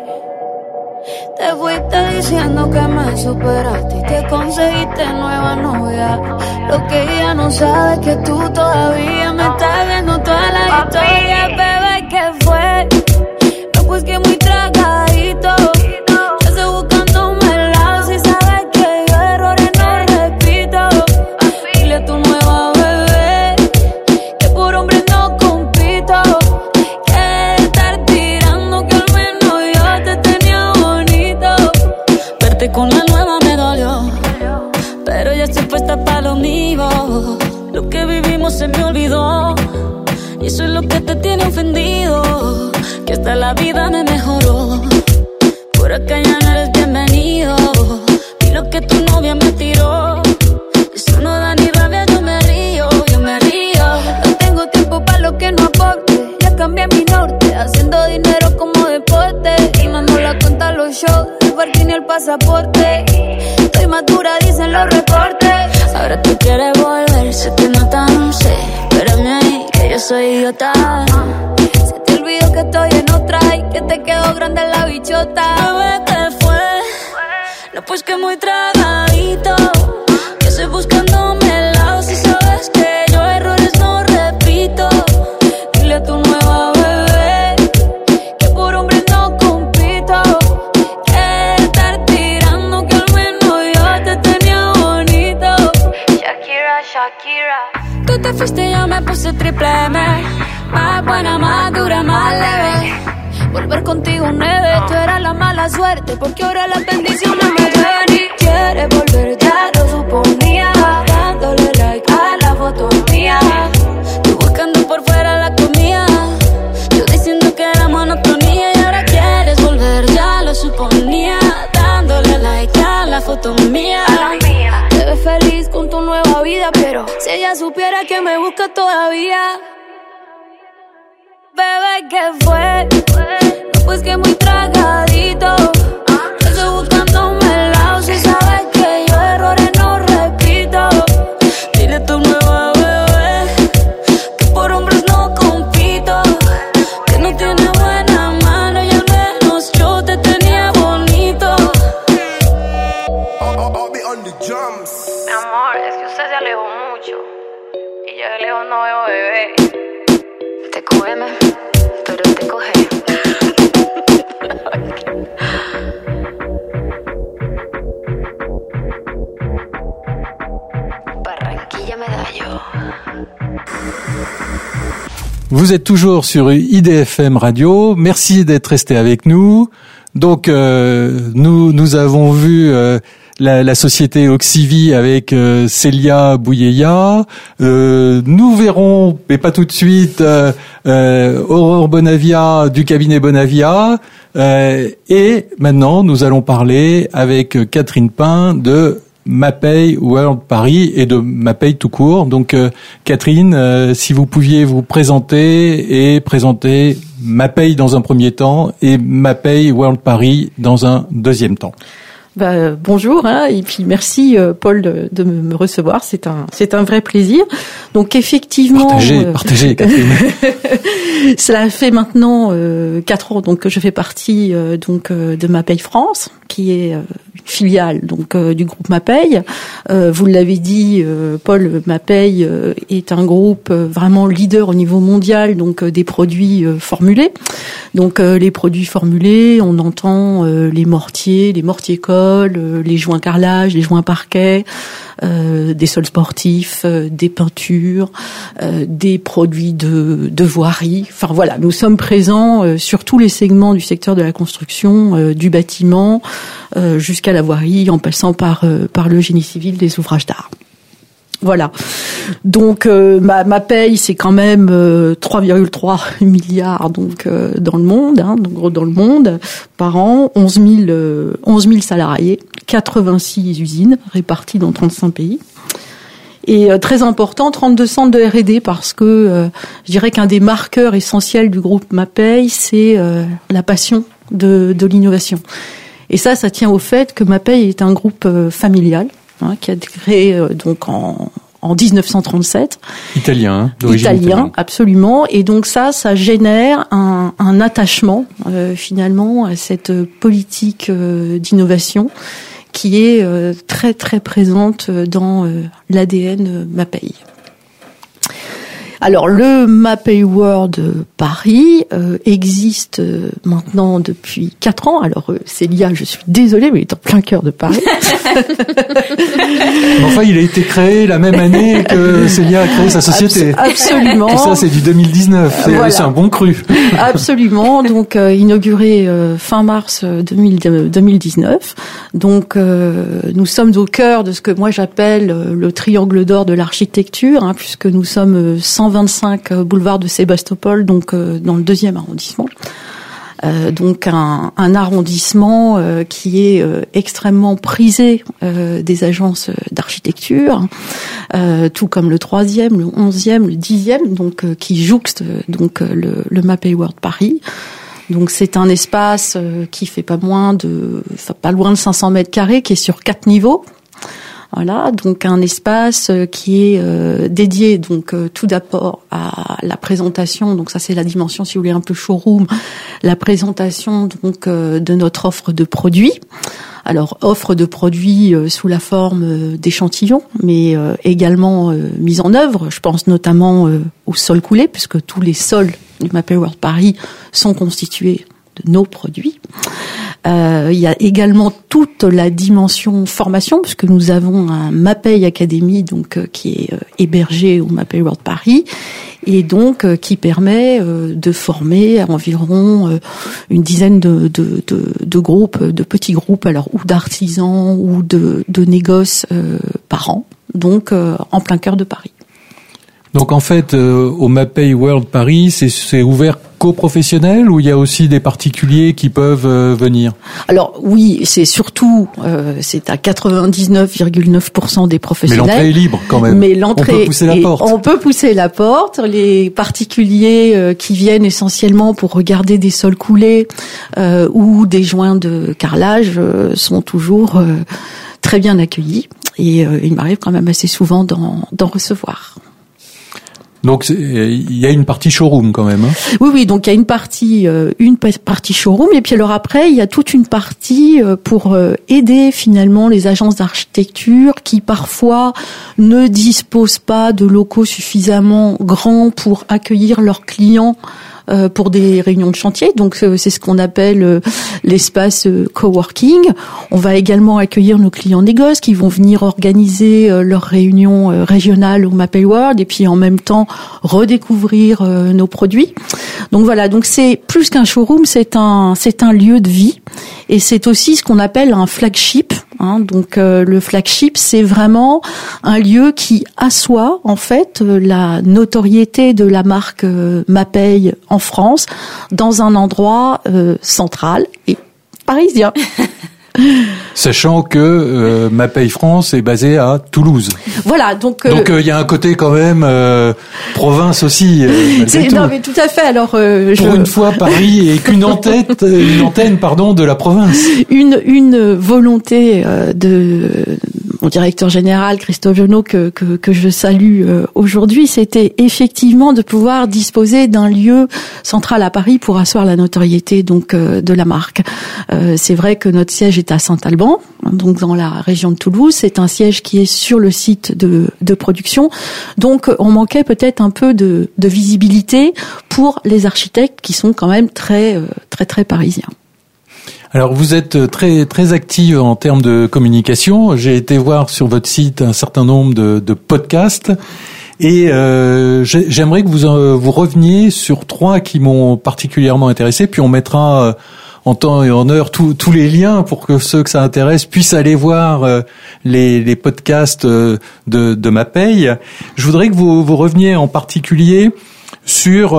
Te fuiste diciendo que me superaste y que conseguiste nueva novia. Lo que ella no sabe es que tú todavía me estás viendo toda la historia. Bebé, ¿qué fue? No, pues que muy tragadito. Yo estoy buscándome el lado si sabes que yo errores no repito. Dile a tu nueva bebé que por hombre no compito. Que estar tirando que al menos yo te tenía bonito. Verte con la nueva me dolió, pero ya estoy puesta pa' lo mío. Lo que vivimos se me olvidó y eso es lo que te tiene ofendido. Que hasta la vida me mejoró. Por acá ya no eres bienvenido. Y lo que tu novia me tiró, eso no da ni rabia, yo me río, yo me río. No tengo tiempo pa' lo que no aporte. Ya cambié mi norte, haciendo dinero como deporte. Y mando la cuenta a los shows, el parking y el pasaporte. Estoy madura, dicen los reportes. Ahora tú quieres volver, sé que no tan sé. Espérame ahí, que yo soy idiota. Se te olvidó que estoy en otra y que te quedó grande la bichota. Bebé, ¿qué fue? No, pues que muy tragadito. Que estoy buscándome el lado si sabes que yo errores no repito. Dile a tu nueva bebé que por hombre no compito. Que estar tirando que al menos yo te tenía bonito. Shakira, Shakira. Tú te fuiste y yo me puse triple M. Más buena, más dura, más leve. Volver contigo nueve, tú eras la mala suerte, porque ahora las bendiciones me ven y quieres volver, ya lo suponía. Dándole like a la foto mía, tú buscando por fuera la comida. ella supiera que me busca todavía. Bebé, ¿qué fue? No, pues que muy tragadito. Estoy buscándome el lado. Si sabes que yo errores no repito. Dile a tu nueva bebé que por hombres no compito. Que no tiene buena mano y al menos yo te tenía bonito. Mi amor, es que usted se alejó mucho y yo de lejos no veo bebé. Te cógeme, pero te coge. Barranquilla Medallo. Vous êtes toujours sur IDFM Radio. Merci d'être resté avec nous. Donc, nous avons vu la société Oxivie avec Célia Bouyeya. Nous verrons, mais pas tout de suite, Aurore Bonavia du cabinet Bonavia. Et maintenant, nous allons parler avec Catherine Pain de MaPay World Paris et de MaPay tout court. Donc, Catherine, si vous pouviez vous présenter et présenter MaPay dans un premier temps et MaPay World Paris dans un deuxième temps. Bonjour, et puis merci Paul de me recevoir, c'est un vrai plaisir. Donc effectivement, partagez Catherine. Cela fait maintenant 4 ans donc que je fais partie de MaPay France, qui est une filiale du groupe MaPay. Vous l'avez dit, Paul, MaPay est un groupe vraiment leader au niveau mondial des produits formulés. Donc les produits formulés, on entend les mortiers colle, les joints carrelage, les joints parquet, des sols sportifs, des peintures, des produits de voirie. Enfin voilà, nous sommes présents sur tous les segments du secteur de la construction, du bâtiment jusqu'à la voirie, en passant par le génie civil, des ouvrages d'art. Voilà. Donc MaPay, c'est quand même 3,3 milliards dans le monde, dans le monde par an, 11 000 salariés, 86 usines réparties dans 35 pays. Et très important, 32 centres de R&D parce que je dirais qu'un des marqueurs essentiels du groupe MaPay, c'est la passion de l'innovation. Et ça tient au fait que MaPay est un groupe familial, qui a été créé en 1937. Italien, d'origine italienne. Absolument. Et donc ça génère un attachement finalement à cette politique d'innovation qui est très très présente dans l'ADN MaPay. Alors le MaPay World Paris existe maintenant depuis 4 ans. Alors Célia, je suis désolée, mais il est en plein cœur de Paris. Enfin, il a été créé la même année que Célia a créé sa société. Absolument. Tout ça, c'est du 2019. C'est un bon cru. Absolument. Donc inauguré fin mars 2019. Donc nous sommes au cœur de ce que moi j'appelle le triangle d'or de l'architecture, puisque nous sommes 125 boulevard de Sébastopol, dans le 2e arrondissement. Donc un arrondissement qui est extrêmement prisé des agences d'architecture, tout comme le 3e, le 11e, le 10e, qui jouxte le MaPay World Paris. Donc c'est un espace qui fait pas loin de 500 mètres carrés, qui est sur 4 niveaux. Voilà, donc un espace qui est dédié tout d'abord à la présentation. Donc ça c'est la dimension, si vous voulez, un peu showroom, la présentation de notre offre de produits. Alors offre de produits sous la forme d'échantillons, mais également mise en œuvre. Je pense notamment au sol coulé, puisque tous les sols du MaPay World Paris sont constitués de nos produits. Il y a également toute la dimension formation, puisque nous avons un MaPay Academy qui est hébergé au MaPay World Paris et qui permet de former environ une dizaine de groupes, de petits groupes, alors ou d'artisans ou de négoces par an, en plein cœur de Paris. Donc en fait, au MaPay World Paris, c'est ouvert qu'aux professionnels ou il y a aussi des particuliers qui peuvent venir? Alors oui, c'est surtout, c'est à 99,9% des professionnels. Mais l'entrée est libre quand même. Mais l'entrée, on peut pousser la porte. On peut pousser la porte. Les particuliers qui viennent essentiellement pour regarder des sols coulés ou des joints de carrelage sont toujours très bien accueillis. Et il m'arrive quand même assez souvent d'en recevoir. Donc il y a une partie showroom quand même. Hein. Oui, donc il y a une partie showroom et puis alors après il y a toute une partie pour aider finalement les agences d'architecture qui parfois ne disposent pas de locaux suffisamment grands pour accueillir leurs clients pour des réunions de chantier. Donc c'est ce qu'on appelle l'espace coworking. On va également accueillir nos clients négoces qui vont venir organiser leurs réunions régionales au Mapei World et puis en même temps redécouvrir nos produits. Donc voilà, donc c'est plus qu'un showroom, c'est un lieu de vie et c'est aussi ce qu'on appelle un flagship. Donc le flagship, c'est vraiment un lieu qui assoit en fait la notoriété de la marque Mapei en France dans un endroit central et parisien. Sachant que Mapei France est basé à Toulouse. Voilà, donc il y a un côté quand même province aussi. Non mais tout à fait. Alors pour une fois Paris est qu'une antenne de la province. Une volonté de mon directeur général Christophe Genot que je salue aujourd'hui, c'était effectivement de pouvoir disposer d'un lieu central à Paris pour asseoir la notoriété donc de la marque. C'est vrai que notre siège est à Saint-Alban, donc dans la région de Toulouse. C'est un siège qui est sur le site de production. Donc, on manquait peut-être un peu de visibilité pour les architectes qui sont quand même très parisiens. Alors, vous êtes très, très active en termes de communication. J'ai été voir sur votre site un certain nombre de podcasts. Et j'aimerais que vous reveniez sur 3 qui m'ont particulièrement intéressé. Puis on mettra en temps et en heure tous les liens pour que ceux que ça intéresse puissent aller voir les podcasts de Mapei. Je voudrais que vous reveniez en particulier sur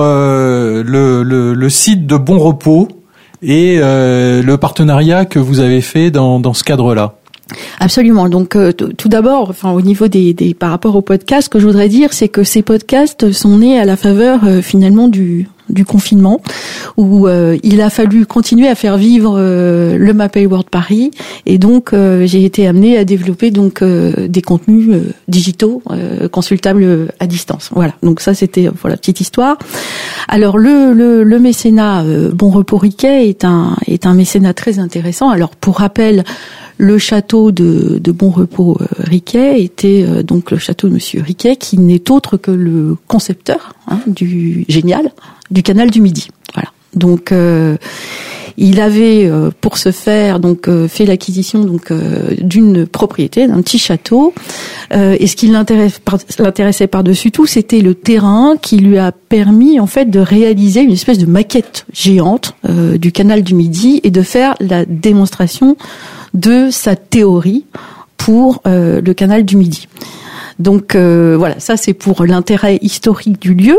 le site de Bon Repos et le partenariat que vous avez fait dans ce cadre-là. Absolument. Donc tout d'abord, au niveau des par rapport aux podcasts, ce que je voudrais dire, c'est que ces podcasts sont nés à la faveur finalement du confinement, où il a fallu continuer à faire vivre le Mapei World Paris, et donc j'ai été amenée à développer donc des contenus digitaux consultables à distance. Voilà. Donc ça c'était la petite histoire. Alors le mécénat Bon Repos Riquet est un mécénat très intéressant. Alors pour rappel, le château de Bon Repos Riquet était donc le château de Monsieur Riquet, qui n'est autre que le concepteur du Génial, du canal du Midi. Voilà. Donc il avait pour ce faire donc fait l'acquisition donc d'une propriété, d'un petit château, et ce qui l'intéressait par-dessus tout, c'était le terrain qui lui a permis en fait de réaliser une espèce de maquette géante du canal du Midi et de faire la démonstration de sa théorie pour le canal du Midi. Donc voilà, ça c'est pour l'intérêt historique du lieu.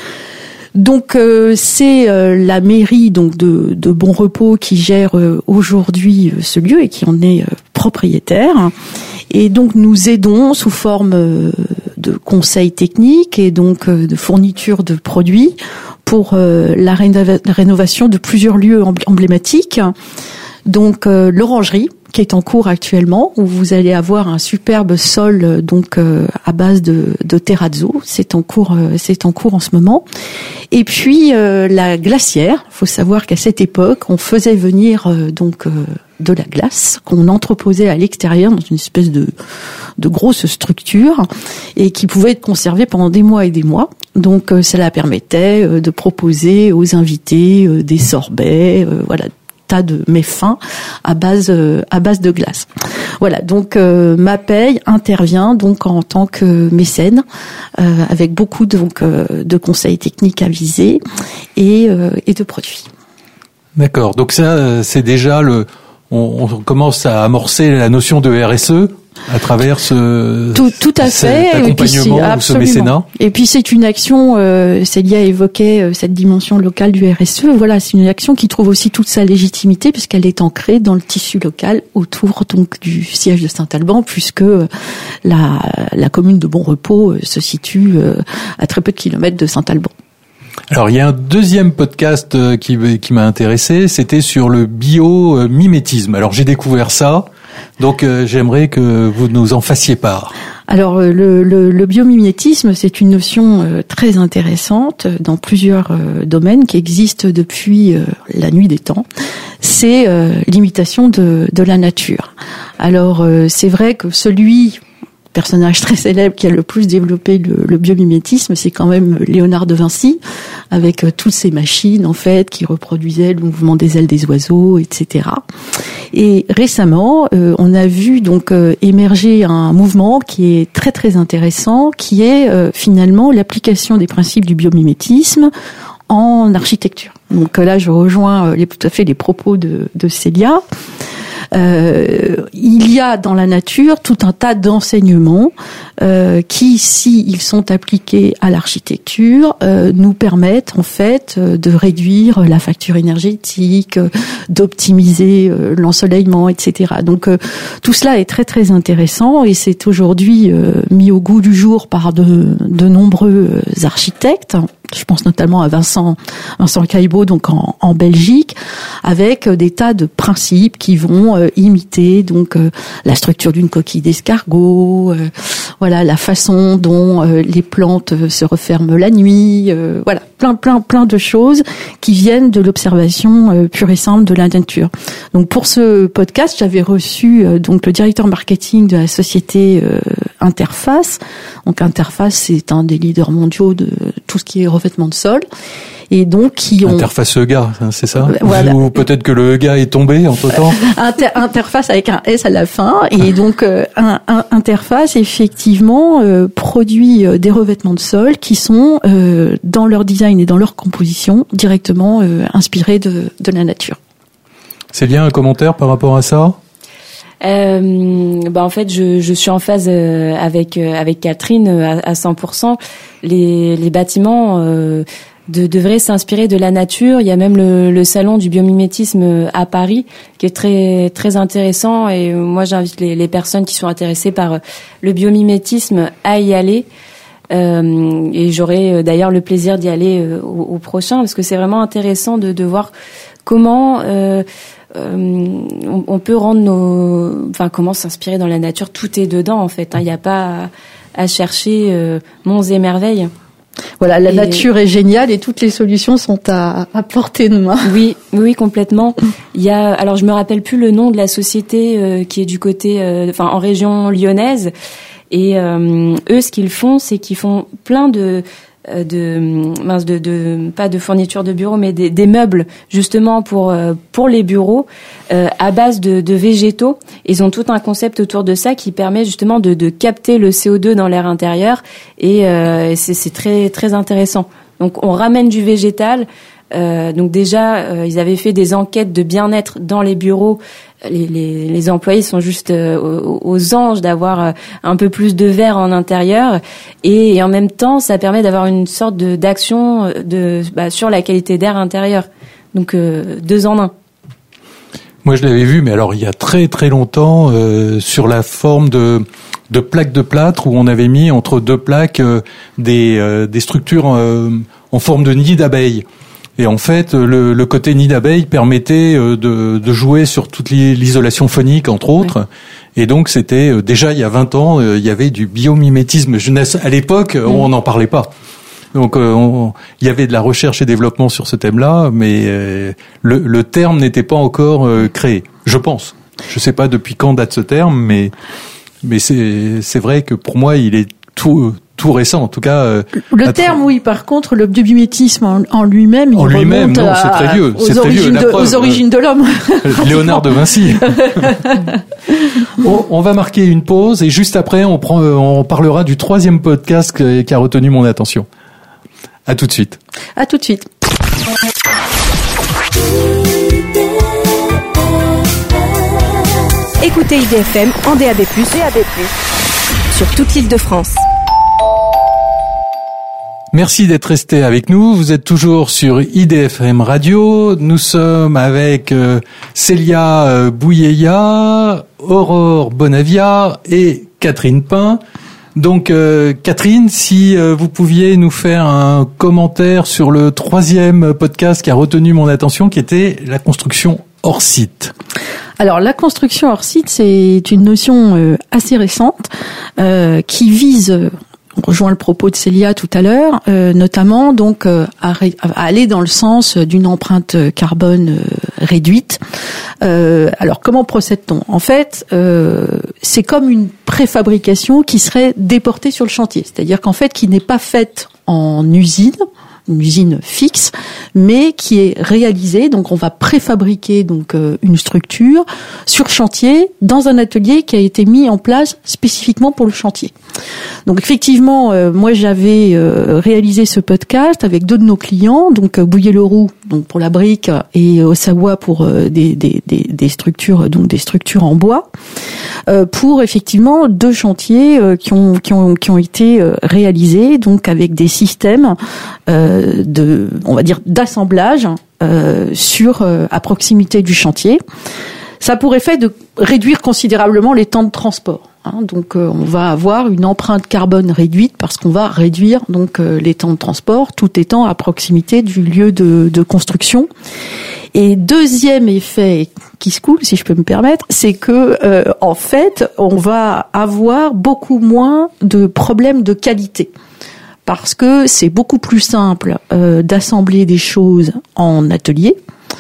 Donc c'est la mairie donc de Bon Repos qui gère aujourd'hui ce lieu et qui en est propriétaire. Et donc nous aidons sous forme de conseils techniques et donc de fourniture de produits pour la rénovation de plusieurs lieux emblématiques. Donc l'orangerie qui est en cours actuellement, où vous allez avoir un superbe sol donc à base de terrazzo, c'est en cours en ce moment. Et puis la glacière, faut savoir qu'à cette époque, on faisait venir de la glace qu'on entreposait à l'extérieur dans une espèce de grosse structure et qui pouvait être conservée pendant des mois et des mois. Donc cela permettait de proposer aux invités des sorbets, tas de mets fins à base de glace. Voilà, donc Mapei intervient donc en tant que mécène avec beaucoup de conseils techniques avisés et de produits. D'accord. Donc ça c'est déjà on commence à amorcer la notion de RSE À travers tout à fait, cet accompagnement ou ce mécénat. Et puis c'est une action, Célia évoquait cette dimension locale du RSE. Voilà, c'est une action qui trouve aussi toute sa légitimité puisqu'elle est ancrée dans le tissu local autour donc du siège de Saint-Alban, puisque la commune de Bonrepos se situe à très peu de kilomètres de Saint-Alban. Alors il y a un deuxième podcast qui m'a intéressé, c'était sur le biomimétisme. Alors j'ai découvert ça, donc j'aimerais que vous nous en fassiez part. Alors le biomimétisme, c'est une notion très intéressante dans plusieurs domaines qui existent depuis la nuit des temps. C'est l'imitation de la nature. Alors c'est vrai que personnage très célèbre qui a le plus développé le biomimétisme, c'est quand même Léonard de Vinci, avec toutes ces machines en fait qui reproduisaient le mouvement des ailes des oiseaux, etc. Et récemment, on a vu donc émerger un mouvement qui est très très intéressant, qui est finalement l'application des principes du biomimétisme en architecture. Donc là, je rejoins tout à fait les propos de Célia. Il y a dans la nature tout un tas d'enseignements qui, si ils sont appliqués à l'architecture, nous permettent en fait de réduire la facture énergétique, d'optimiser l'ensoleillement, etc. Donc tout cela est très très intéressant et c'est aujourd'hui mis au goût du jour par de nombreux architectes. Je pense notamment à Vincent Caillebout, donc en Belgique, avec des tas de principes qui vont imiter donc la structure d'une coquille d'escargot, voilà la façon dont les plantes se referment la nuit, voilà plein de choses qui viennent de l'observation pure et simple de la nature. Donc pour ce podcast, j'avais reçu donc le directeur marketing de la société Interface. Donc Interface, c'est un des leaders mondiaux de tout ce qui est revêtement de sol. Et donc qui ont Interface EGA, c'est ça? Voilà. Ou peut-être que le EGA est tombé entre-temps. Interface avec un S à la fin. Et donc Interface effectivement produit des revêtements de sol qui sont dans leur design et dans leur composition directement inspirés de la nature. C'est bien un commentaire par rapport à ça? En fait, je suis en phase avec Catherine à 100%. Les bâtiments devraient s'inspirer de la nature. Il y a même le salon du biomimétisme à Paris qui est très très intéressant et moi j'invite les personnes qui sont intéressées par le biomimétisme à y aller. Et j'aurai d'ailleurs le plaisir d'y aller au prochain parce que c'est vraiment intéressant de voir comment on peut rendre comment s'inspirer dans la nature. Tout est dedans en fait. Il n'y a pas à chercher monts et merveilles. Voilà, la nature est géniale et toutes les solutions sont à portée de main. Oui, complètement. Il y a, alors je me rappelle plus le nom de la société qui est du côté, en région lyonnaise. Et eux, ce qu'ils font, c'est qu'ils font plein pas de fournitures de bureaux, mais des meubles justement pour les bureaux à base de végétaux. Ils ont tout un concept autour de ça qui permet justement de capter le CO2 dans l'air intérieur et c'est très très intéressant. Donc on ramène du végétal. Donc déjà, ils avaient fait des enquêtes de bien-être dans les bureaux. Les employés sont juste aux anges d'avoir un peu plus de verre en intérieur et en même temps, ça permet d'avoir une sorte d'action sur la qualité d'air intérieur. Donc 2 en 1. Moi, je l'avais vu, mais alors il y a très très longtemps sur la forme de plaques de plâtre où on avait mis entre 2 plaques des structures en forme de nid d'abeilles. Et en fait, le côté nid d'abeille permettait de jouer sur toute l'isolation phonique, entre autres. Ouais. Et donc, c'était déjà il y a 20 ans, il y avait du biomimétisme jeunesse. À l'époque, on n'en parlait pas. Donc, il y avait de la recherche et développement sur ce thème-là, mais le terme n'était pas encore créé, je pense. Je sais pas depuis quand date ce terme, mais c'est vrai que pour moi, il est tout récent, en tout cas. Le terme, oui. Par contre, le biomimétisme en lui-même, il remonte non, c'est très vieux. Aux origines de l'homme. Léonard de Vinci. On va marquer une pause et juste après, on parlera du 3e podcast qui a retenu mon attention. À tout de suite. À tout de suite. Écoutez IDFM en DAB+, sur toute l'île de France. Merci d'être resté avec nous. Vous êtes toujours sur IDFM Radio. Nous sommes avec Célia Bouyeya, Aurore Bonavia et Catherine Pain. Donc Catherine, si vous pouviez nous faire un commentaire sur le 3e podcast qui a retenu mon attention, qui était la construction hors site. Alors la construction hors site, c'est une notion assez récente qui vise, on rejoint le propos de Célia tout à l'heure, notamment donc à aller dans le sens d'une empreinte carbone réduite. Alors comment procède-t-on ? En fait, c'est comme une préfabrication qui serait déportée sur le chantier, c'est-à-dire qu'en fait qui n'est pas faite en usine, une usine fixe, mais qui est réalisée. Donc, on va préfabriquer donc une structure sur chantier dans un atelier qui a été mis en place spécifiquement pour le chantier. Donc, effectivement, moi, j'avais réalisé ce podcast avec 2 de nos clients, donc Bouillé-Leroux, donc pour la brique, et Osawa pour des structures, donc des structures en bois, pour effectivement 2 chantiers qui ont été réalisés, donc avec des systèmes on va dire d'assemblage à proximité du chantier. Ça a pour effet de réduire considérablement les temps de transport. Donc on va avoir une empreinte carbone réduite parce qu'on va réduire donc les temps de transport, tout étant à proximité du lieu de construction. Et deuxième effet qui se coule, si je peux me permettre, c'est que en fait on va avoir beaucoup moins de problèmes de qualité. Parce que c'est beaucoup plus simple d'assembler des choses en atelier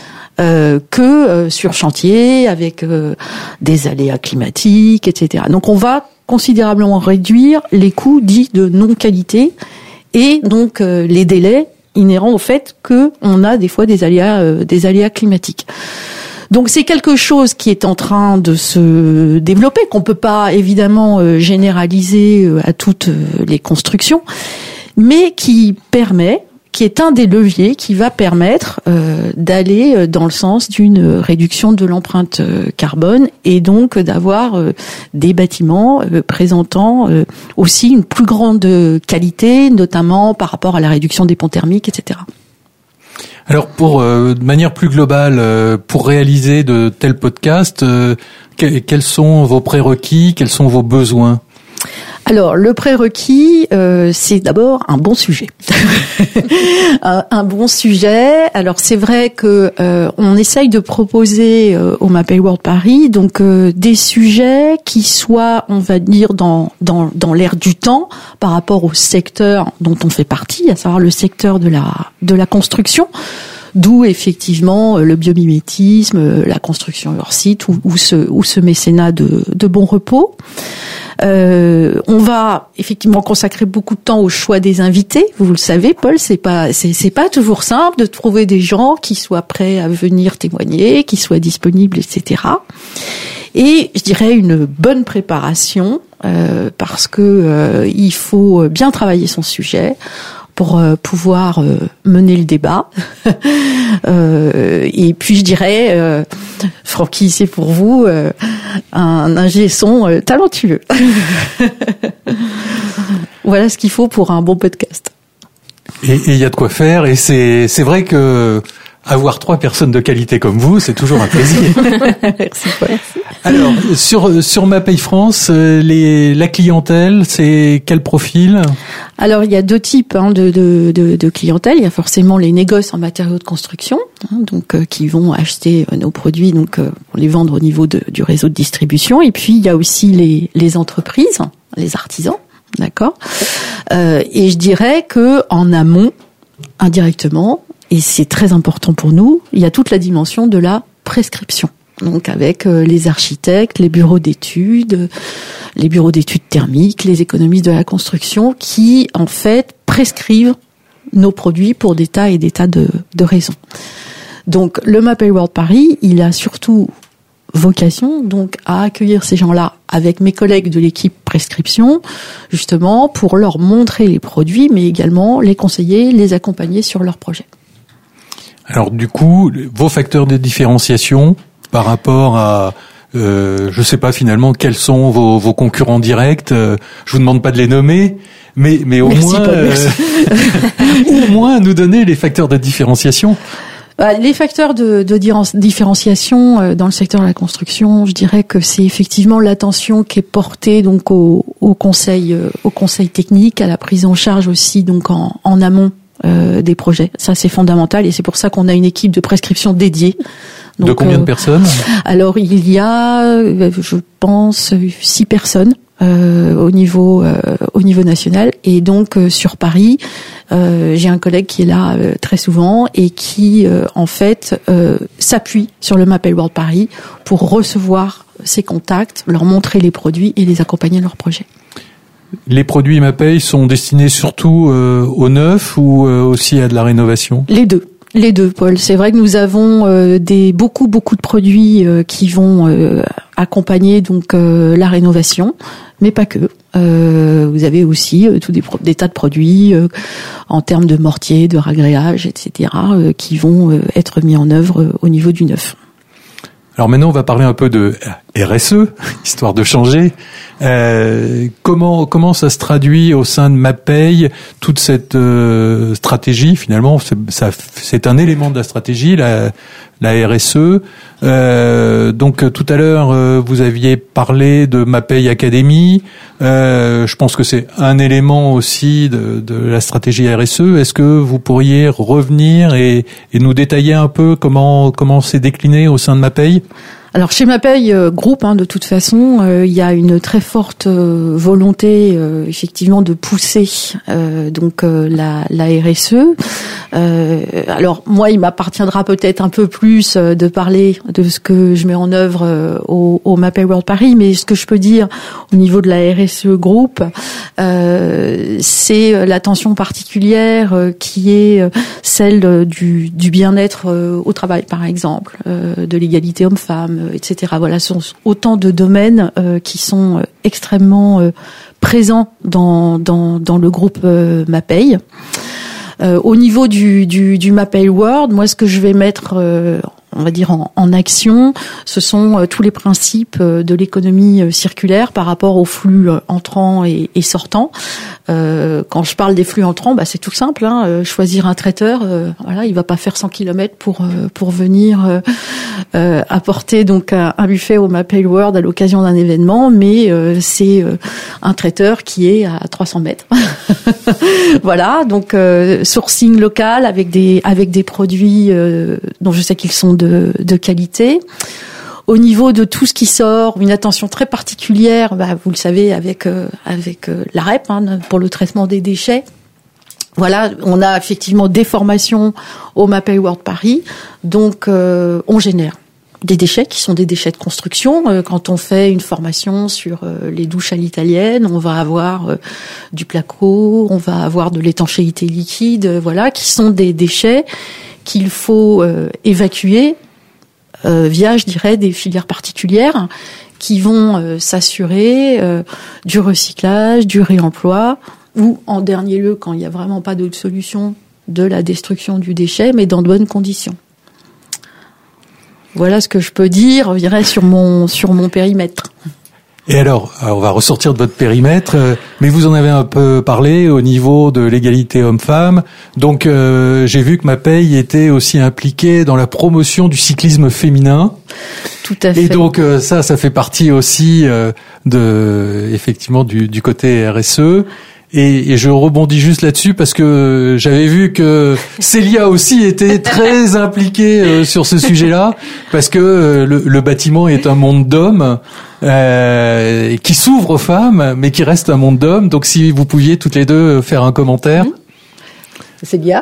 que sur chantier avec des aléas climatiques, etc. Donc on va considérablement réduire les coûts dits de non-qualité et donc les délais inhérents au fait que on a des fois des aléas climatiques. Donc c'est quelque chose qui est en train de se développer, qu'on peut pas évidemment généraliser à toutes les constructions, mais qui est un des leviers qui va permettre d'aller dans le sens d'une réduction de l'empreinte carbone et donc d'avoir des bâtiments présentant aussi une plus grande qualité, notamment par rapport à la réduction des ponts thermiques, etc. Alors de manière plus globale, pour réaliser de tels podcasts, quels sont vos prérequis, quels sont vos besoins ? Alors, le prérequis, c'est d'abord un bon sujet. un bon sujet. Alors, c'est vrai que on essaye de proposer au Mapei World Paris donc des sujets qui soient, on va dire, dans l'air du temps par rapport au secteur dont on fait partie, à savoir le secteur de la construction. D'où effectivement le biomimétisme, la construction hors site ou ce mécénat de bon repos. On va effectivement consacrer beaucoup de temps au choix des invités. Vous le savez, Paul, c'est pas toujours simple de trouver des gens qui soient prêts à venir témoigner, qui soient disponibles, etc. Et je dirais une bonne préparation parce que il faut bien travailler son sujet pour pouvoir mener le débat. Et puis je dirais, Francky, c'est pour vous, un ingé son talentueux. Voilà ce qu'il faut pour un bon podcast. Et il y a de quoi faire, et c'est vrai que avoir 3 personnes de qualité comme vous, c'est toujours un plaisir. Merci, Paul. Alors, sur Mapei France, la clientèle, c'est quel profil ? Alors, il y a 2 types de clientèle. Il y a forcément les négoces en matériaux de construction, donc qui vont acheter nos produits donc pour les vendre au niveau du réseau de distribution. Et puis, il y a aussi les entreprises, les artisans, d'accord. Et je dirais que en amont, indirectement, et c'est très important pour nous, il y a toute la dimension de la prescription. Donc avec les architectes, les bureaux d'études thermiques, les économistes de la construction qui en fait prescrivent nos produits pour des tas et des tas de raisons. Donc le Mapei World Paris, il a surtout vocation donc à accueillir ces gens-là avec mes collègues de l'équipe prescription, justement pour leur montrer les produits, mais également les conseiller, les accompagner sur leurs projets. Alors du coup, vos facteurs de différenciation par rapport à je sais pas finalement quels sont vos concurrents directs. Je vous demande pas de les nommer, mais au moins, au moins nous donner les facteurs de différenciation. Les facteurs de différenciation dans le secteur de la construction, je dirais que c'est effectivement l'attention qui est portée donc au conseil technique, à la prise en charge aussi donc en amont des projets. Ça c'est fondamental et c'est pour ça qu'on a une équipe de prescription dédiée. Donc, de combien de personnes ? Alors il y a, je pense, 6 personnes. Au niveau national et donc sur Paris j'ai un collègue qui est là très souvent et qui en fait s'appuie sur le Mapei World Paris pour recevoir ces contacts, leur montrer les produits et les accompagner dans leurs projets. Les produits Mapei sont destinés surtout au neuf ou aussi à de la rénovation ? Les deux, Paul. C'est vrai que nous avons beaucoup de produits qui vont accompagner donc la rénovation, mais pas que. Vous avez aussi des tas de produits en termes de mortier, de ragréage, etc., qui vont être mis en œuvre au niveau du neuf. Alors maintenant, on va parler un peu de RSE, histoire de changer. Comment ça se traduit au sein de Mapei, toute cette stratégie finalement, c'est un élément de la stratégie, la RSE. Donc tout à l'heure, vous aviez parlé de Mapei Academy. Je pense que c'est un élément aussi de la stratégie RSE. Est-ce que vous pourriez revenir et nous détailler un peu comment c'est décliné au sein de Mapei ? Alors chez Mapei Group, de toute façon, il y a une très forte volonté effectivement de pousser la RSE. Alors moi, il m'appartiendra peut-être un peu plus de parler de ce que je mets en œuvre au Mapei World Paris, mais ce que je peux dire au niveau de la RSE Group, c'est l'attention particulière qui est celle du bien-être au travail, par exemple, de l'égalité homme-femme, etc. Voilà, ce sont autant de domaines qui sont extrêmement présents dans le groupe Mapei. Au niveau du Mapei World, moi, ce que je vais mettre, on va dire en action, ce sont tous les principes de l'économie circulaire par rapport aux flux entrants et sortants. Quand je parle des flux entrants, c'est tout simple. Choisir un traiteur, il va pas faire 100 km pour venir apporter donc un buffet au Mapei World à l'occasion d'un événement, mais c'est un traiteur qui est à 300 mètres. Voilà, donc sourcing local avec des produits dont je sais qu'ils sont de qualité. Au niveau de tout ce qui sort, une attention très particulière, vous le savez, avec la REP pour le traitement des déchets. Voilà, on a effectivement des formations au Mapei World Paris, donc on génère des déchets qui sont des déchets de construction. Quand on fait une formation sur les douches à l'italienne, on va avoir du placo, on va avoir de l'étanchéité liquide, qui sont des déchets qu'il faut évacuer via, je dirais, des filières particulières qui vont s'assurer du recyclage, du réemploi, ou en dernier lieu, quand il n'y a vraiment pas d'autre solution, de la destruction du déchet, mais dans de bonnes conditions. Voilà ce que je peux dire, je dirais, sur mon périmètre. Et alors, on va ressortir de votre périmètre, mais vous en avez un peu parlé au niveau de l'égalité homme-femme. Donc, j'ai vu que Mapei était aussi impliqué dans la promotion du cyclisme féminin. Tout à fait. Et donc, ça fait partie aussi effectivement du côté RSE. Et je rebondis juste là-dessus parce que j'avais vu que Célia aussi était très impliquée sur ce sujet-là, parce que le bâtiment est un monde d'hommes qui s'ouvre aux femmes, mais qui reste un monde d'hommes. Donc si vous pouviez toutes les deux faire un commentaire. Célia.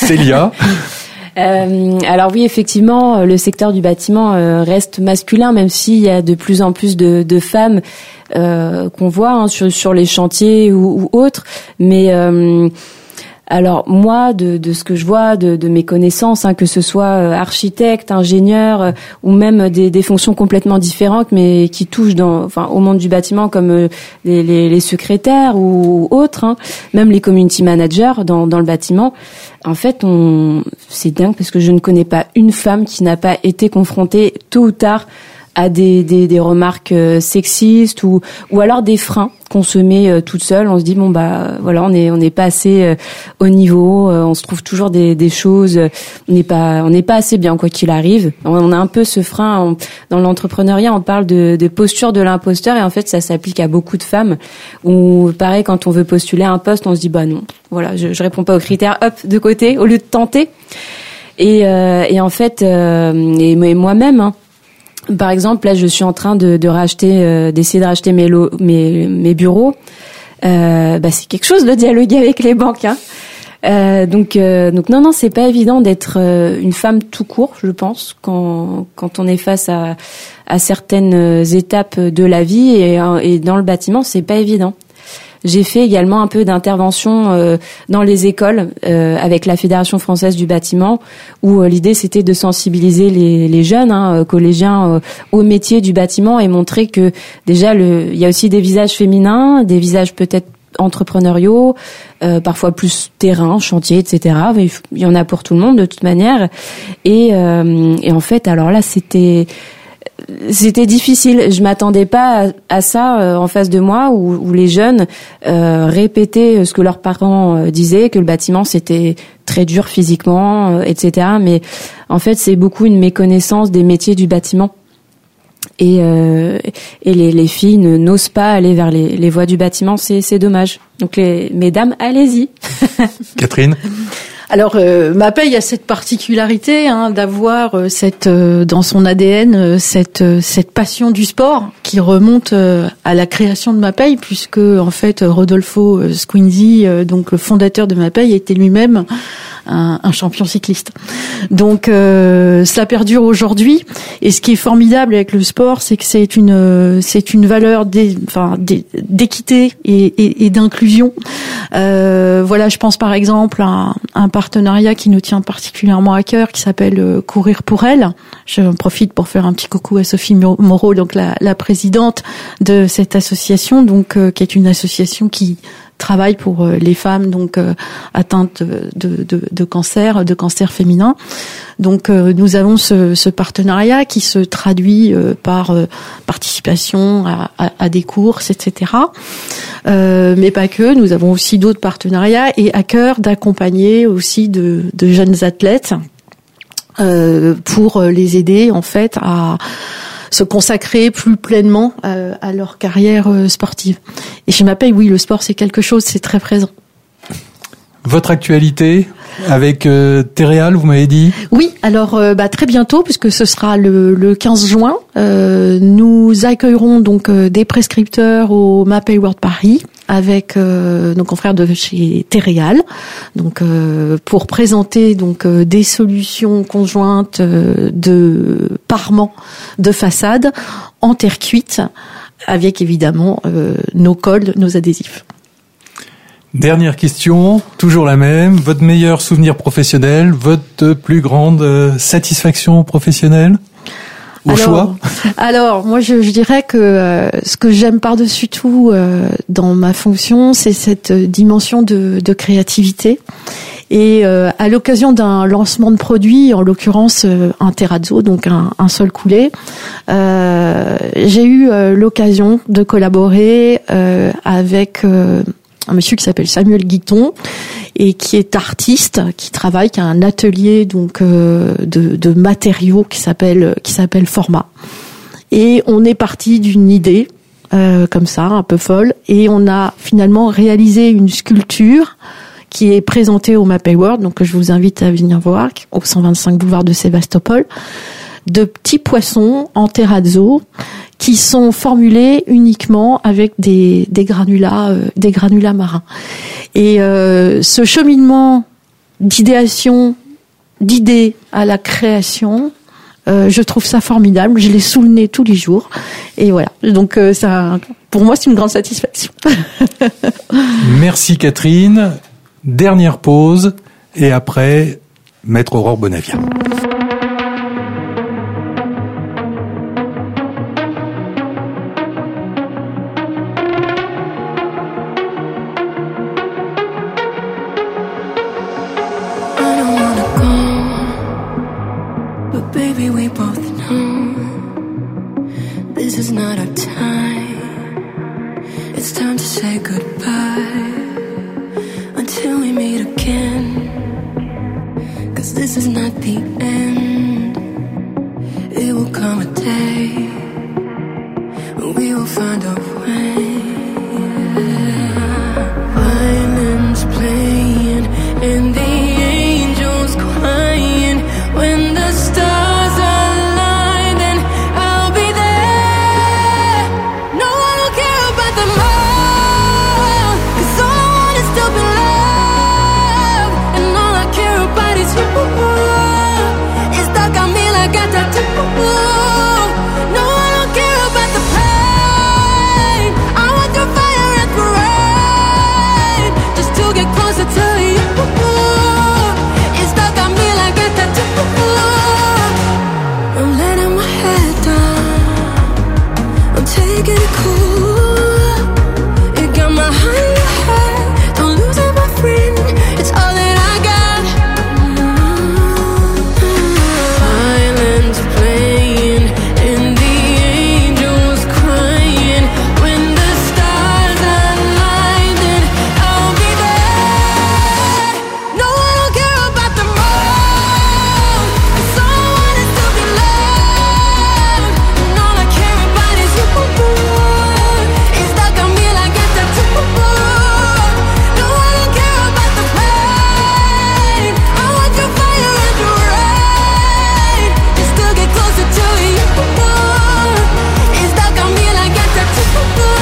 Alors oui, effectivement, le secteur du bâtiment reste masculin, même s'il y a de plus en plus de femmes qu'on voit sur les chantiers ou autres. Mais alors moi, de ce que je vois, de mes connaissances, que ce soit architecte, ingénieur, ou même des fonctions complètement différentes, mais qui touchent au monde du bâtiment, comme les secrétaires ou autres, même les community managers dans le bâtiment. En fait, c'est dingue parce que je ne connais pas une femme qui n'a pas été confrontée tôt ou tard à des remarques sexistes ou alors des freins qu'on se met toute seule. On se dit bon bah voilà, on n'est pas assez au niveau, on se trouve toujours des choses, on n'est pas assez bien quoi qu'il arrive. On a un peu ce frein dans l'entrepreneuriat, on parle de posture de l'imposteur et en fait ça s'applique à beaucoup de femmes où pareil quand on veut postuler un poste, on se dit bah non, voilà, je réponds pas aux critères, hop, de côté au lieu de tenter. Et en fait et moi-même hein, par exemple, là, je suis en train d'essayer de racheter mes bureaux. C'est quelque chose de dialoguer avec les banques, hein. Donc non, c'est pas évident d'être une femme tout court, je pense, quand on est face à certaines étapes de la vie et dans le bâtiment, c'est pas évident. J'ai fait également un peu d'intervention dans les écoles avec la Fédération française du bâtiment où l'idée c'était de sensibiliser les jeunes collégiens au métier du bâtiment et montrer que déjà il y a aussi des visages féminins, des visages peut-être entrepreneuriaux, parfois plus terrain, chantier, etc. Il y en a pour tout le monde de toute manière et en fait alors là c'était difficile. Je m'attendais pas à ça en face de moi où les jeunes répétaient ce que leurs parents disaient, que le bâtiment c'était très dur physiquement, etc. Mais en fait, c'est beaucoup une méconnaissance des métiers du bâtiment. Et les filles n'osent pas aller vers les voies du bâtiment, c'est dommage. Donc mesdames, allez-y. Catherine. Alors, Mapei a cette particularité d'avoir dans son ADN cette passion du sport qui remonte à la création de Mapei, puisque en fait Rodolfo Squinzi, donc le fondateur de Mapei, était lui-même un champion cycliste. Donc cela perdure aujourd'hui. Et ce qui est formidable avec le sport, c'est que c'est une valeur d'équité et d'inclusion. Voilà, je pense par exemple à un partenariat qui nous tient particulièrement à cœur, qui s'appelle Courir pour elle. Je profite pour faire un petit coucou à Sophie Moreau, donc la présidente de cette association, donc qui est une association qui travaille pour les femmes donc atteintes de cancer féminin. Donc nous avons ce partenariat qui se traduit par participation à des courses, etc. Mais pas que, nous avons aussi d'autres partenariats et à cœur d'accompagner aussi de jeunes athlètes pour les aider en fait à se consacrer plus pleinement à leur carrière sportive. Et chez Mapei, oui, le sport, c'est quelque chose, c'est très présent. Votre actualité avec Téréal, vous m'avez dit ? Oui, alors très bientôt, puisque ce sera le 15 juin, nous accueillerons donc des prescripteurs au Mapei World Paris avec nos confrères de chez Téréal, donc pour présenter donc des solutions conjointes de parements de façade en terre cuite, avec évidemment nos cols, nos adhésifs. Dernière question, toujours la même. Votre meilleur souvenir professionnel, votre plus grande satisfaction professionnelle au choix ? Alors, moi, je dirais que ce que j'aime par-dessus tout dans ma fonction, c'est cette dimension de créativité. Et à l'occasion d'un lancement de produit, en l'occurrence un terrazzo, donc un sol coulé, j'ai eu l'occasion de collaborer avec un monsieur qui s'appelle Samuel Guiton et qui est artiste, qui a un atelier donc de matériaux qui s'appelle Format. Et on est parti d'une idée comme ça, un peu folle, et on a finalement réalisé une sculpture qui est présentée au Mapei World, donc que je vous invite à venir voir, au 125 boulevard de Sébastopol, de petits poissons en terrazzo qui sont formulés uniquement avec des granulats marins. Et ce cheminement d'idéation, d'idée à la création, je trouve ça formidable. Je l'ai sous le nez tous les jours. Et voilà. Donc pour moi, c'est une grande satisfaction. Merci Catherine. Dernière pause et après, Maître Aurore Bonavia. is not our time. It's time to say goodbye until we meet again. 'Cause this is not the end. It will come a day when we will find a way. Violins playing and the angels crying. When the stars align, then I'll be there. No one will care about the more, 'cause all I want is to be loved, and all I care about is you. It's stuck on me like a tattoo. No one will care about the pain. I want the fire and parade, just to get closer to you. It's stuck on me like a tattoo. I'm letting my head down, I'm taking it cool. You got my hand in your head, don't lose it, my friend. It's all that I got. Violins playing and the angels crying. When the stars align, then I'll be there. No one will care about the more, 'cause all I want is to be loved, and all I care about is you. It's stuck on me like a tattoo. No one will care about the pain. I want your fire and your rain, just to get closer to you. It's stuck on me like a tattoo.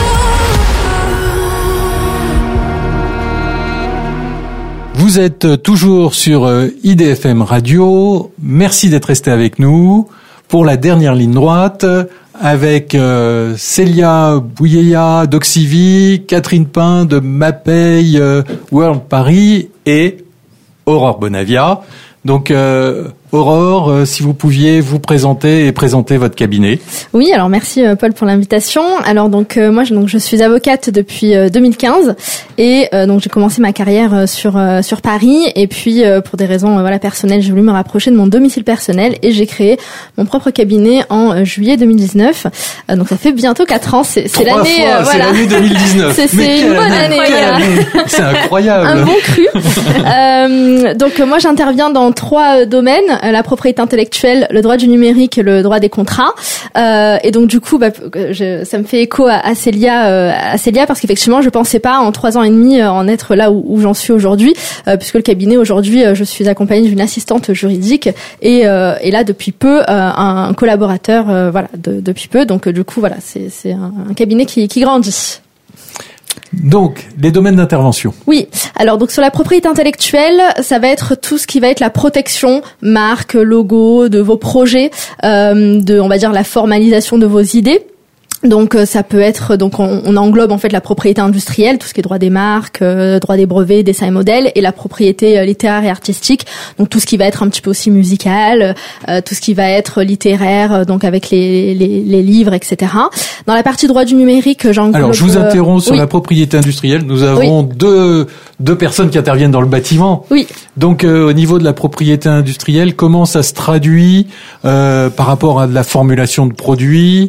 Vous êtes toujours sur IDFM Radio. Merci d'être resté avec nous pour la dernière ligne droite avec Célia Bouyeya d'Oxivi, Catherine Pain de Mapei World Paris et Aurore Bonavia. Donc Aurore, si vous pouviez vous présenter et présenter votre cabinet. Oui, alors merci Paul pour l'invitation. Alors donc moi je suis avocate depuis 2015 et donc j'ai commencé ma carrière sur Paris et puis pour des raisons voilà personnelles, j'ai voulu me rapprocher de mon domicile personnel et j'ai créé mon propre cabinet en juillet 2019. Donc ça fait bientôt 4 ans, c'est l'année voilà. C'est l'année 2019. C'est une bonne année. C'est incroyable. Un bon cru. Donc moi j'interviens dans 3 domaines, la propriété intellectuelle, le droit du numérique et le droit des contrats. Et donc du coup, ça me fait écho à Célia parce qu'effectivement, je pensais pas en 3 ans et demi en être là où j'en suis aujourd'hui, puisque le cabinet aujourd'hui, je suis accompagnée d'une assistante juridique et là depuis peu un collaborateur, voilà, depuis peu. Donc du coup, voilà, c'est un cabinet qui grandit. Donc, les domaines d'intervention. Oui. Alors, donc, sur la propriété intellectuelle, ça va être tout ce qui va être la protection, marque, logo, de vos projets, on va dire, la formalisation de vos idées. Donc ça peut être on englobe en fait la propriété industrielle, tout ce qui est droit des marques, droit des brevets, dessins et modèles, et la propriété littéraire et artistique, donc tout ce qui va être un petit peu aussi musical, tout ce qui va être littéraire, donc avec les livres, etc. Dans la partie droit du numérique, j'englobe. Alors je vous interromps sur la propriété industrielle. Nous avons deux personnes qui interviennent dans le bâtiment. Oui. Donc au niveau de la propriété industrielle, comment ça se traduit par rapport à de la formulation de produits?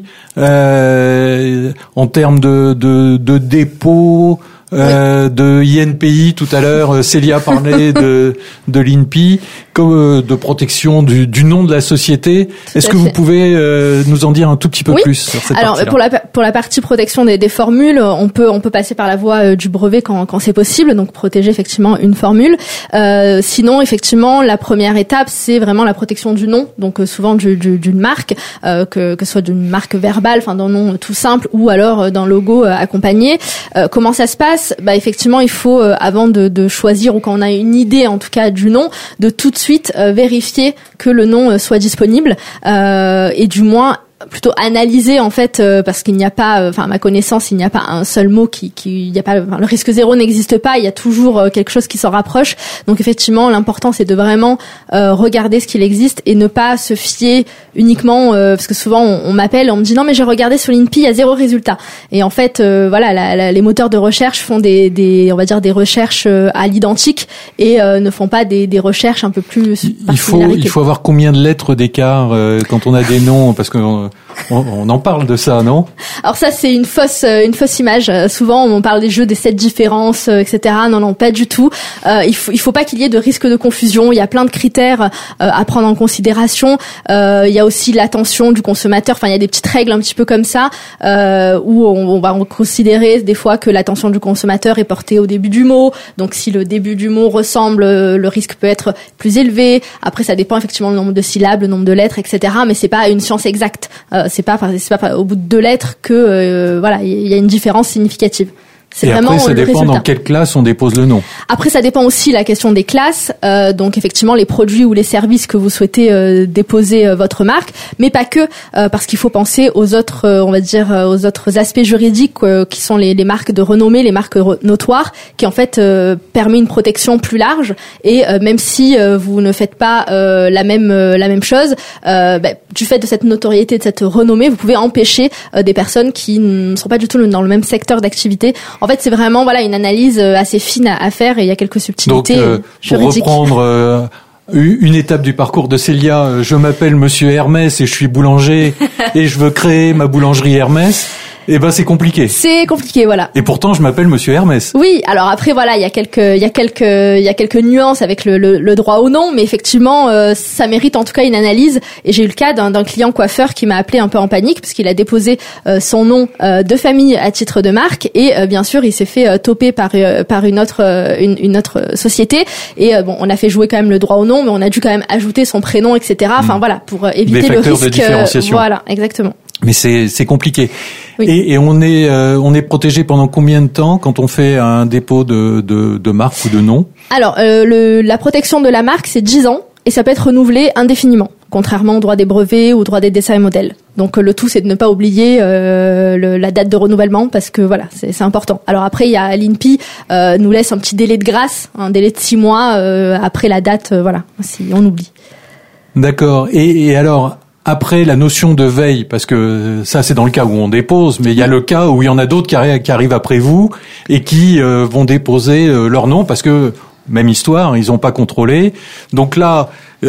En termes de dépôt, de INPI, tout à l'heure, Célia parlait de l'INPI, comme de protection du nom de la société. Est-ce que vous pouvez nous en dire un tout petit peu plus sur cette partie-là? Alors pour la partie protection des formules, on peut passer par la voie du brevet quand c'est possible, donc protéger effectivement une formule. Sinon, effectivement, la première étape, c'est vraiment la protection du nom, donc souvent d'une marque, que ce soit d'une marque verbale, enfin d'un nom tout simple, ou alors d'un logo accompagné. Comment ça se passe? Effectivement, il faut avant de choisir, ou quand on a une idée en tout cas du nom, de tout de suite vérifier que le nom soit disponible et du moins plutôt analyser en fait parce qu'il n'y a pas, enfin à ma connaissance, il n'y a pas un seul mot il y a pas, le risque zéro n'existe pas, il y a toujours quelque chose qui s'en rapproche. Donc effectivement, l'important c'est de vraiment regarder ce qu'il existe et ne pas se fier uniquement parce que souvent on m'appelle, on me dit non mais j'ai regardé sur l'INPI, il y a 0 résultat. Et en fait les moteurs de recherche font on va dire des recherches à l'identique et ne font pas des recherches un peu plus. Il faut avoir combien de lettres d'écart quand on a des noms, parce que on en parle de ça, non? Alors ça, c'est une fausse image. Souvent, on parle des jeux des 7 différences, etc. Non, pas du tout. Il faut pas qu'il y ait de risque de confusion. Il y a plein de critères à prendre en considération. Il y a aussi l'attention du consommateur. Enfin, il y a des petites règles un petit peu comme ça où on va considérer des fois que l'attention du consommateur est portée au début du mot. Donc, si le début du mot ressemble, le risque peut être plus élevé. Après, ça dépend effectivement du nombre de syllabes, le nombre de lettres, etc. Mais c'est pas une science exacte. C'est pas au bout de 2 lettres que voilà, il y a une différence significative. C'est et vraiment après, ça le dépend résultat. dans quelle classe on dépose le nom. Après, ça dépend aussi la question des classes. Donc, effectivement, les produits ou les services que vous souhaitez déposer votre marque, mais pas que, parce qu'il faut penser aux autres, on va dire, aux autres aspects juridiques qui sont les marques de renommée, les marques notoires, qui en fait permet une protection plus large. Et même si vous ne faites pas la même chose, du fait de cette notoriété, de cette renommée, vous pouvez empêcher des personnes qui ne sont pas du tout dans le même secteur d'activité. En fait, c'est vraiment une analyse assez fine à faire et il y a quelques subtilités juridiques. Pour reprendre une étape du parcours de Célia, je m'appelle Monsieur Hermès et je suis boulanger et je veux créer ma boulangerie Hermès. Eh ben, c'est compliqué. C'est compliqué, voilà. Et pourtant, je m'appelle Monsieur Hermès. Oui, alors après, il y a quelques nuances avec le droit au nom, mais effectivement, ça mérite en tout cas une analyse. Et j'ai eu le cas d'un client coiffeur qui m'a appelé un peu en panique parce qu'il a déposé son nom de famille à titre de marque et bien sûr, il s'est fait toper par une autre société. Et on a fait jouer quand même le droit au nom, mais on a dû quand même ajouter son prénom, etc. Enfin voilà, pour éviter le risque. De différenciation. Voilà, exactement. Mais c'est compliqué. Oui. Et on est protégé pendant combien de temps quand on fait un dépôt de marque ou de nom? Alors la protection de la marque, c'est 10 ans et ça peut être renouvelé indéfiniment, contrairement au droit des brevets ou au droit des dessins et modèles. Donc le tout, c'est de ne pas oublier la date de renouvellement parce que voilà, c'est important. Alors après, il y a l'INPI nous laisse un petit délai de grâce, un délai de 6 mois après la date, si on oublie. D'accord. Et alors, après la notion de veille, parce que ça c'est dans le cas où on dépose, mais il y a le cas où il y en a d'autres qui arrivent après vous et qui vont déposer leur nom parce que même histoire, ils n'ont pas contrôlé. Donc là,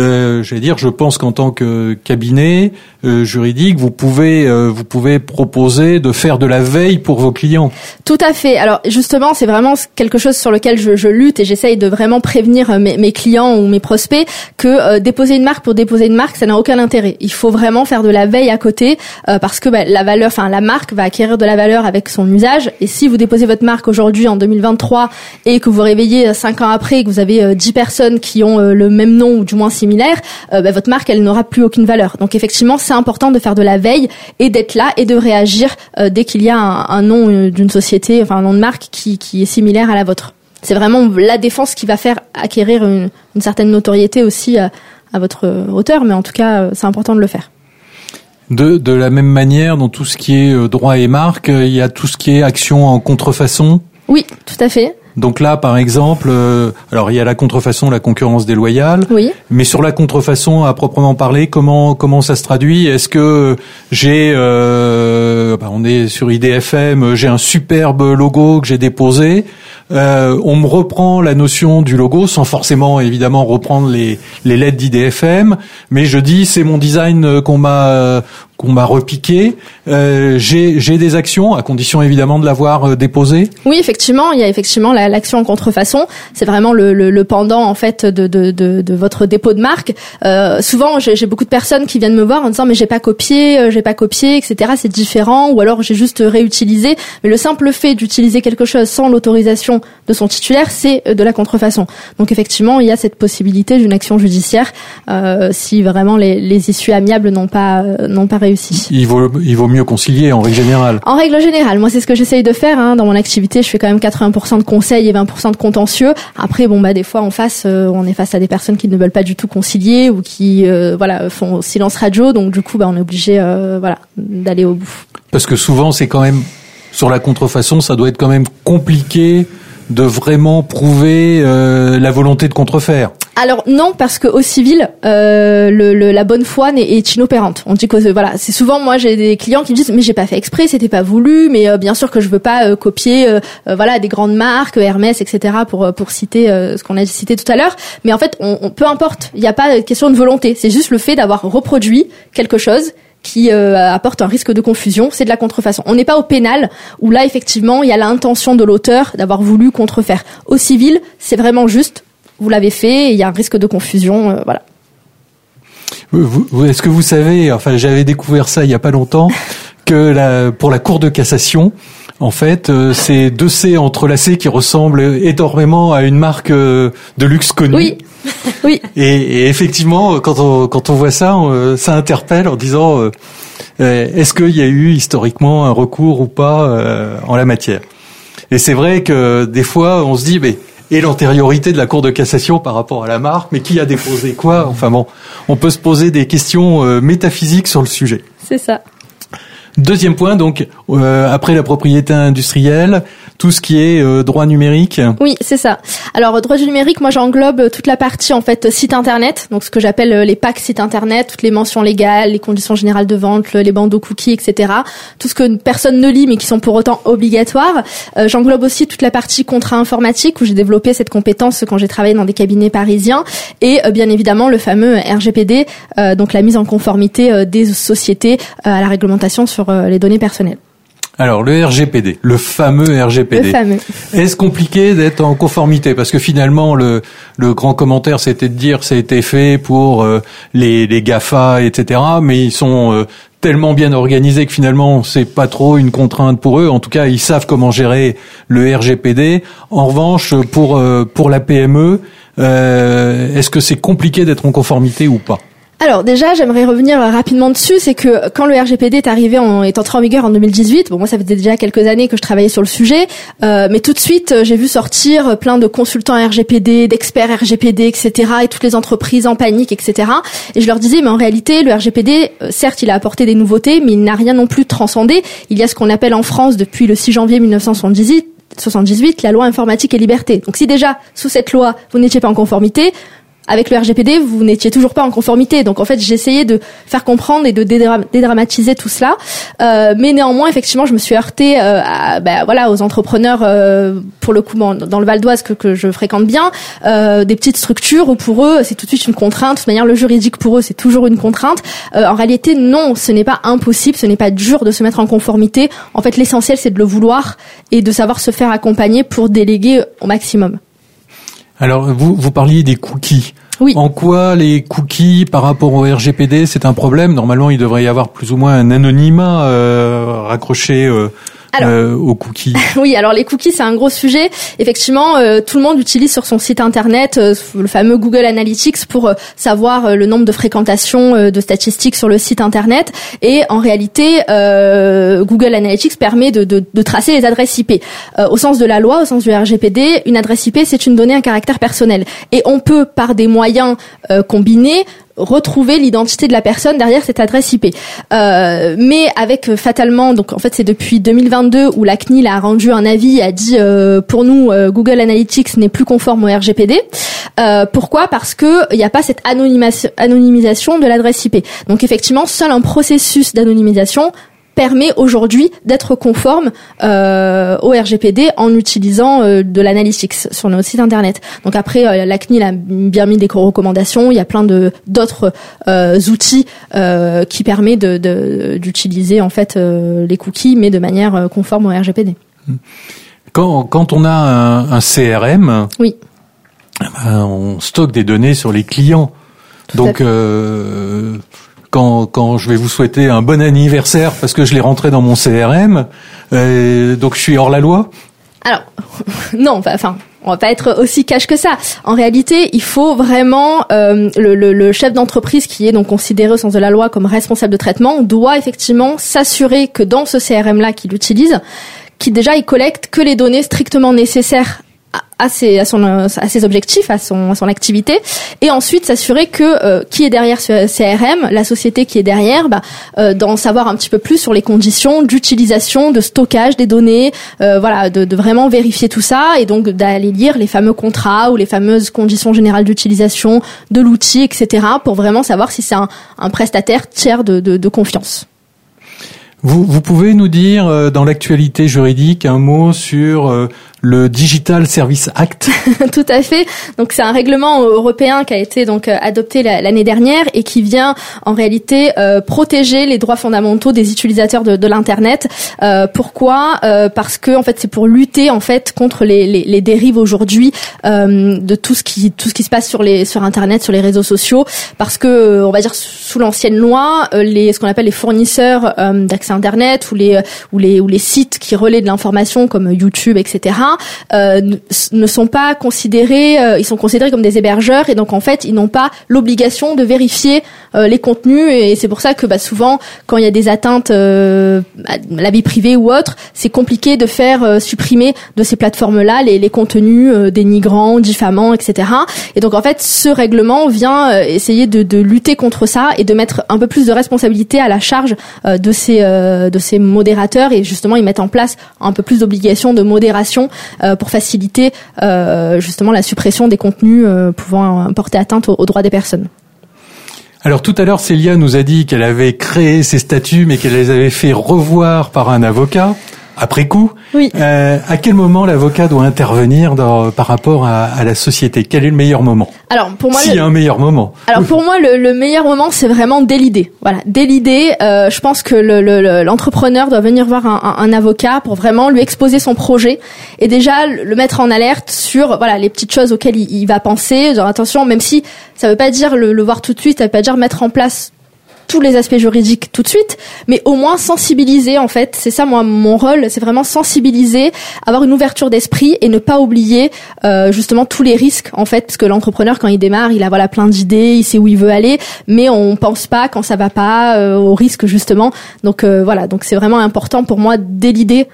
je pense qu'en tant que cabinet juridique, vous pouvez proposer de faire de la veille pour vos clients. Tout à fait. Alors justement, c'est vraiment quelque chose sur lequel je lutte et j'essaye de vraiment prévenir mes clients ou mes prospects que déposer une marque pour déposer une marque, ça n'a aucun intérêt. Il faut vraiment faire de la veille à côté parce que la marque va acquérir de la valeur avec son usage. Et si vous déposez votre marque aujourd'hui en 2023 et que vous réveillez 5 ans après et que vous avez 10 personnes qui ont le même nom ou du moins similaire, votre marque, elle n'aura plus aucune valeur. Donc effectivement, c'est important de faire de la veille et d'être là et de réagir dès qu'il y a un nom d'une société, enfin un nom de marque qui est similaire à la vôtre. C'est vraiment la défense qui va faire acquérir une certaine notoriété aussi à votre hauteur, mais en tout cas, c'est important de le faire. De la même manière, dans tout ce qui est droit et marque, il y a tout ce qui est action en contrefaçon. Oui, tout à fait. Donc là, par exemple, alors il y a la contrefaçon, la concurrence déloyale. Oui. Mais sur la contrefaçon, à proprement parler, comment ça se traduit? Est-ce que on est sur IDFM, j'ai un superbe logo que j'ai déposé. On me reprend la notion du logo sans forcément évidemment reprendre les lettres d'IDFM, mais je dis c'est mon design qu'on m'a repiqué. J'ai des actions à condition évidemment de l'avoir déposé. Oui, effectivement, il y a effectivement l'action en contrefaçon. C'est vraiment le pendant en fait de votre dépôt de marque. Souvent, j'ai beaucoup de personnes qui viennent me voir en disant mais j'ai pas copié, etc. C'est différent, ou alors j'ai juste réutilisé. Mais le simple fait d'utiliser quelque chose sans l'autorisation de son titulaire, c'est de la contrefaçon. Donc effectivement, il y a cette possibilité d'une action judiciaire si vraiment les issues amiables n'ont pas réussi. Il vaut mieux concilier en règle générale. En règle générale, moi c'est ce que j'essaye de faire. Dans mon activité, je fais quand même 80% de conseils et 20% de contentieux. Après, des fois on est face à des personnes qui ne veulent pas du tout concilier ou qui font silence radio. Donc du coup, on est obligé d'aller au bout. Parce que souvent, c'est quand même sur la contrefaçon, ça doit être quand même compliqué de vraiment prouver la volonté de contrefaire. Alors non, parce que au civil, la bonne foi est inopérante. On dit que c'est souvent, moi j'ai des clients qui me disent mais j'ai pas fait exprès, c'était pas voulu, mais bien sûr que je veux pas copier des grandes marques, Hermès, etc. pour citer ce qu'on a cité tout à l'heure. Mais en fait, on peu importe, il n'y a pas de question de volonté, c'est juste le fait d'avoir reproduit quelque chose qui apporte un risque de confusion, c'est de la contrefaçon. On n'est pas au pénal où là effectivement il y a l'intention de l'auteur d'avoir voulu contrefaire. Au civil, c'est vraiment juste, vous l'avez fait, et il y a un risque de confusion, voilà. Est-ce que vous savez, enfin j'avais découvert ça il y a pas longtemps, que pour la Cour de cassation, en fait, c'est 2 C entrelacés qui ressemblent énormément à une marque de luxe connue. Oui. Oui. Et effectivement, quand on voit ça, ça interpelle en disant est-ce qu'il y a eu historiquement un recours ou pas en la matière. Et c'est vrai que des fois, on se dit mais et l'antériorité de la Cour de cassation par rapport à la marque, mais qui a déposé quoi? Enfin bon, on peut se poser des questions métaphysiques sur le sujet. C'est ça. Deuxième point, donc après la propriété industrielle, tout ce qui est droit numérique. Oui, c'est ça. Alors droit du numérique, moi j'englobe toute la partie en fait site internet, donc ce que j'appelle les packs site internet, toutes les mentions légales, les conditions générales de vente, les bandeaux cookies, etc. Tout ce que personne ne lit mais qui sont pour autant obligatoires. J'englobe aussi toute la partie contrat informatique où j'ai développé cette compétence quand j'ai travaillé dans des cabinets parisiens et bien évidemment le fameux RGPD, donc la mise en conformité des sociétés à la réglementation sur les données personnelles. Alors le RGPD, le fameux RGPD. Le fameux. Est-ce compliqué d'être en conformité? Parce que finalement le grand commentaire c'était de dire ça a été fait pour les GAFA, etc. Mais ils sont tellement bien organisés que finalement c'est pas trop une contrainte pour eux. En tout cas ils savent comment gérer le RGPD. En revanche pour la PME, est-ce que c'est compliqué d'être en conformité ou pas? Alors déjà, j'aimerais revenir rapidement dessus, c'est que quand le RGPD est entré en vigueur en 2018, bon moi ça faisait déjà quelques années que je travaillais sur le sujet, mais tout de suite j'ai vu sortir plein de consultants RGPD, d'experts RGPD, etc. et toutes les entreprises en panique, etc. Et je leur disais mais en réalité le RGPD, certes il a apporté des nouveautés, mais il n'a rien non plus transcendé. Il y a ce qu'on appelle en France depuis le 6 janvier 1978 la loi informatique et liberté. Donc si déjà sous cette loi vous n'étiez pas en conformité, avec le RGPD, vous n'étiez toujours pas en conformité. Donc en fait, j'essayais de faire comprendre et de dédramatiser tout cela. Mais néanmoins, effectivement, je me suis heurtée aux entrepreneurs, pour le coup, dans le Val d'Oise que je fréquente bien, des petites structures où pour eux, c'est tout de suite une contrainte. De toute manière, le juridique pour eux, c'est toujours une contrainte. En réalité, non, ce n'est pas impossible, ce n'est pas dur de se mettre en conformité. En fait, l'essentiel, c'est de le vouloir et de savoir se faire accompagner pour déléguer au maximum. Alors, vous parliez des cookies. Oui. En quoi les cookies, par rapport au RGPD, c'est un problème? Normalement, il devrait y avoir plus ou moins un anonymat raccroché aux cookies. Oui, alors les cookies, c'est un gros sujet. Effectivement, tout le monde utilise sur son site internet le fameux Google Analytics pour savoir le nombre de fréquentations de statistiques sur le site internet. Et en réalité, Google Analytics permet de tracer les adresses IP. Au sens de la loi, au sens du RGPD, une adresse IP, c'est une donnée à caractère personnel. Et on peut, par des moyens combinés, retrouver l'identité de la personne derrière cette adresse IP. Mais avec fatalement, donc en fait c'est depuis 2022 où la CNIL a rendu un avis, a dit pour nous Google Analytics n'est plus conforme au RGPD. Pourquoi? Parce que il n'y a pas cette anonymisation de l'adresse IP. Donc effectivement, seul un processus d'anonymisation permet aujourd'hui d'être conforme au RGPD en utilisant de l'analytics sur notre site internet. Donc après, la CNIL a bien mis des recommandations. Il y a plein d'autres outils qui permettent d'utiliser en fait les cookies, mais de manière conforme au RGPD. Quand on a un CRM, oui, on stocke des données sur les clients. Donc quand je vais vous souhaiter un bon anniversaire parce que je l'ai rentré dans mon CRM, donc je suis hors la loi? Alors, non, enfin, on va pas être aussi cash que ça. En réalité, il faut vraiment le chef d'entreprise qui est donc considéré au sens de la loi comme responsable de traitement doit effectivement s'assurer que dans ce CRM-là qu'il utilise, qu'il déjà il collecte que les données strictement nécessaires à ses objectifs, à son activité, et ensuite s'assurer que qui est derrière ce CRM, la société qui est derrière, d'en savoir un petit peu plus sur les conditions d'utilisation, de stockage des données, de vraiment vérifier tout ça, et donc d'aller lire les fameux contrats ou les fameuses conditions générales d'utilisation de l'outil, etc., pour vraiment savoir si c'est un prestataire tiers de confiance. Vous pouvez nous dire, dans l'actualité juridique, un mot sur le Digital Service Act? Tout à fait. Donc c'est un règlement européen qui a été donc adopté l'année dernière et qui vient en réalité protéger les droits fondamentaux des utilisateurs de l'internet. Pourquoi? Parce que en fait c'est pour lutter en fait contre les dérives aujourd'hui de tout ce qui se passe sur internet, sur les réseaux sociaux, parce que on va dire sous l'ancienne loi, ce qu'on appelle les fournisseurs d'accès internet ou les sites qui relaient de l'information comme YouTube, etc. Ne sont pas considérés, ils sont considérés comme des hébergeurs et donc en fait ils n'ont pas l'obligation de vérifier les contenus et c'est pour ça que souvent quand il y a des atteintes à la vie privée ou autre, c'est compliqué de faire supprimer de ces plateformes-là les contenus dénigrants, diffamants, etc. Et donc en fait ce règlement vient essayer de lutter contre ça et de mettre un peu plus de responsabilité à la charge de ces modérateurs et justement ils mettent en place un peu plus d'obligations de modération pour faciliter justement la suppression des contenus pouvant porter atteinte aux droits des personnes. Alors tout à l'heure, Célia nous a dit qu'elle avait créé ces statuts, mais qu'elle les avait fait revoir par un avocat. Après coup, oui. À quel moment l'avocat doit intervenir par rapport à la société? Quel est le meilleur moment? Alors pour moi, s'il y a un meilleur moment. Alors pour moi, le meilleur moment, c'est vraiment dès l'idée. Voilà, dès l'idée, je pense que l'entrepreneur doit venir voir un avocat pour vraiment lui exposer son projet et déjà le mettre en alerte sur les petites choses auxquelles il va penser. Genre, attention, même si ça veut pas dire le voir tout de suite, ça veut pas dire mettre en place tous les aspects juridiques tout de suite, mais au moins sensibiliser en fait. C'est ça, moi, mon rôle, c'est vraiment sensibiliser, avoir une ouverture d'esprit et ne pas oublier justement tous les risques en fait, parce que l'entrepreneur quand il démarre, il a plein d'idées, il sait où il veut aller, mais on pense pas quand ça va pas aux risques justement. Donc donc c'est vraiment important pour moi dès l'idée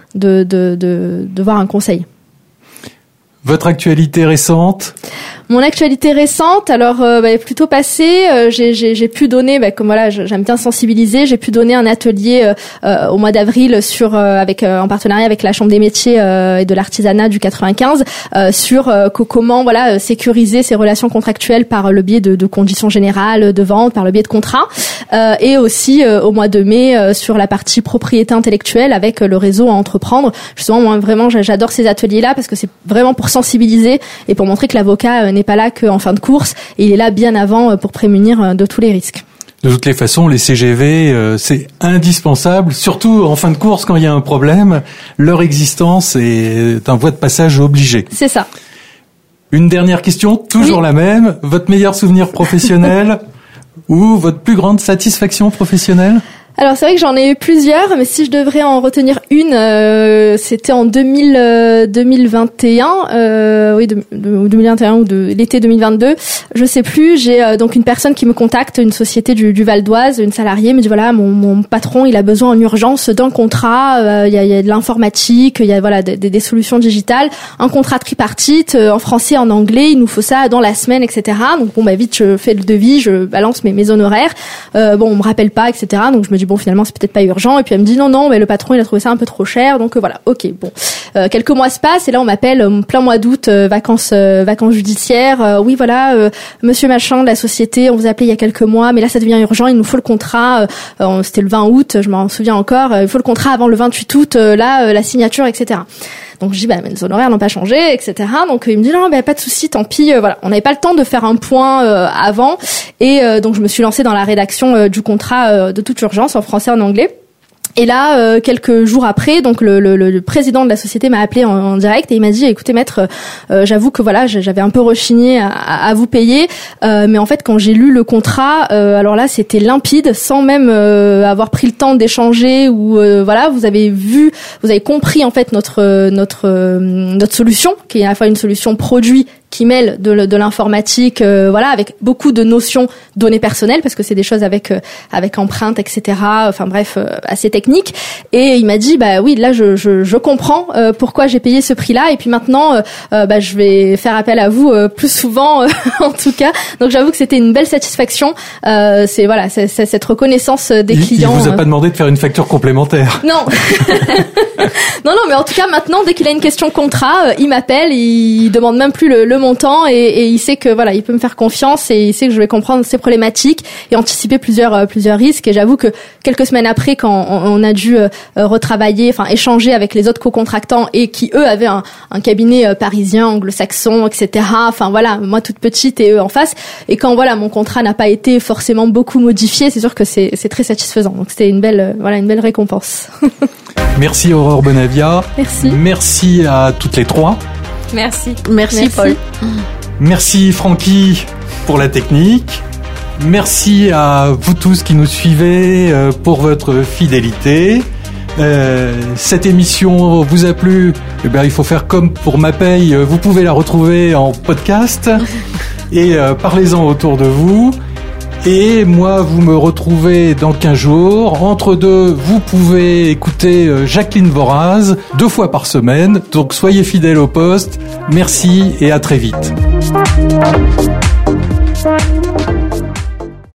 de voir un conseil. Votre actualité récente? Mon actualité récente, alors plutôt passée, j'ai pu donner, comme j'aime bien sensibiliser, j'ai pu donner un atelier au mois d'avril sur en partenariat avec la Chambre des métiers et de l'artisanat du 95 sur comment sécuriser ces relations contractuelles par le biais de conditions générales de vente, par le biais de contrats, et aussi au mois de mai sur la partie propriété intellectuelle avec le réseau à entreprendre. Justement, moi vraiment j'adore ces ateliers-là parce que c'est vraiment pour sensibiliser et pour montrer que l'avocat n'est pas là qu'en fin de course et il est là bien avant pour prémunir de tous les risques. De toutes les façons, les CGV, c'est indispensable, surtout en fin de course quand il y a un problème. Leur existence est un voie de passage obligé. C'est ça. Une dernière question, toujours la même. Votre meilleur souvenir professionnel ou votre plus grande satisfaction professionnelle? Alors c'est vrai que j'en ai eu plusieurs, mais si je devrais en retenir une, c'était en 2021, 2021 ou de l'été 2022, je sais plus. J'ai donc une personne qui me contacte, une société du Val d'Oise, une salariée, me dit mon patron il a besoin en urgence d'un contrat, il y a de l'informatique, il y a des solutions digitales, un contrat tripartite en français, en anglais, il nous faut ça dans la semaine, etc. Donc vite je fais le devis, je balance mes honoraires, on me rappelle pas, etc. Donc je me dis finalement c'est peut-être pas urgent et puis elle me dit non mais le patron il a trouvé ça un peu trop cher donc quelques mois se passent et là on m'appelle plein mois d'août, vacances judiciaires, monsieur machin de la société, on vous a appelé il y a quelques mois mais là ça devient urgent, il nous faut le contrat, c'était le 20 août, je m'en souviens encore, il faut le contrat avant le 28 août, la signature, etc. Donc je dis mes honoraires n'ont pas changé, etc. Donc il me dit non pas de souci, tant pis, on n'avait pas le temps de faire un point avant et donc je me suis lancée dans la rédaction du contrat de toute urgence en français, en anglais. Et là, quelques jours après, donc le président de la société m'a appelé en direct et il m'a dit écoutez maître, j'avoue que j'avais un peu rechigné à vous payer, mais en fait quand j'ai lu le contrat, alors là c'était limpide, sans même avoir pris le temps d'échanger ou vous avez compris en fait notre solution qui est à la fois une solution produit qui mêle de l'informatique, avec beaucoup de notions données personnelles parce que c'est des choses avec empreinte, etc. Enfin bref, assez technique. Et il m'a dit oui, là je comprends pourquoi j'ai payé ce prix-là. Et puis maintenant, je vais faire appel à vous plus souvent, en tout cas. Donc j'avoue que c'était une belle satisfaction. C'est cette reconnaissance des clients. Il vous a pas demandé de faire une facture complémentaire? Non. non, mais en tout cas maintenant, dès qu'il a une question contrat, il m'appelle, il demande même plus le mon temps et il sait que voilà, il peut me faire confiance et il sait que je vais comprendre ses problématiques et anticiper plusieurs risques. Et j'avoue que quelques semaines après, quand on a dû retravailler, enfin échanger avec les autres co-contractants et qui eux avaient un cabinet parisien, anglo-saxon, etc. Enfin voilà, moi toute petite et eux en face. Et quand voilà, mon contrat n'a pas été forcément beaucoup modifié, c'est sûr que c'est très satisfaisant. Donc c'était une belle récompense. Merci Aurore Bonavia. Merci. Merci à toutes les trois. Merci. Merci Paul. Merci Francky pour la technique. Merci à vous tous qui nous suivez pour votre fidélité. Cette émission vous a plu, eh bien, il faut faire comme pour ma paye, vous pouvez la retrouver en podcast et parlez-en autour de vous. Et moi, vous me retrouvez dans 15 jours. Entre deux, vous pouvez écouter Jacqueline Voraz 2 fois par semaine. Donc soyez fidèles au poste. Merci et à très vite.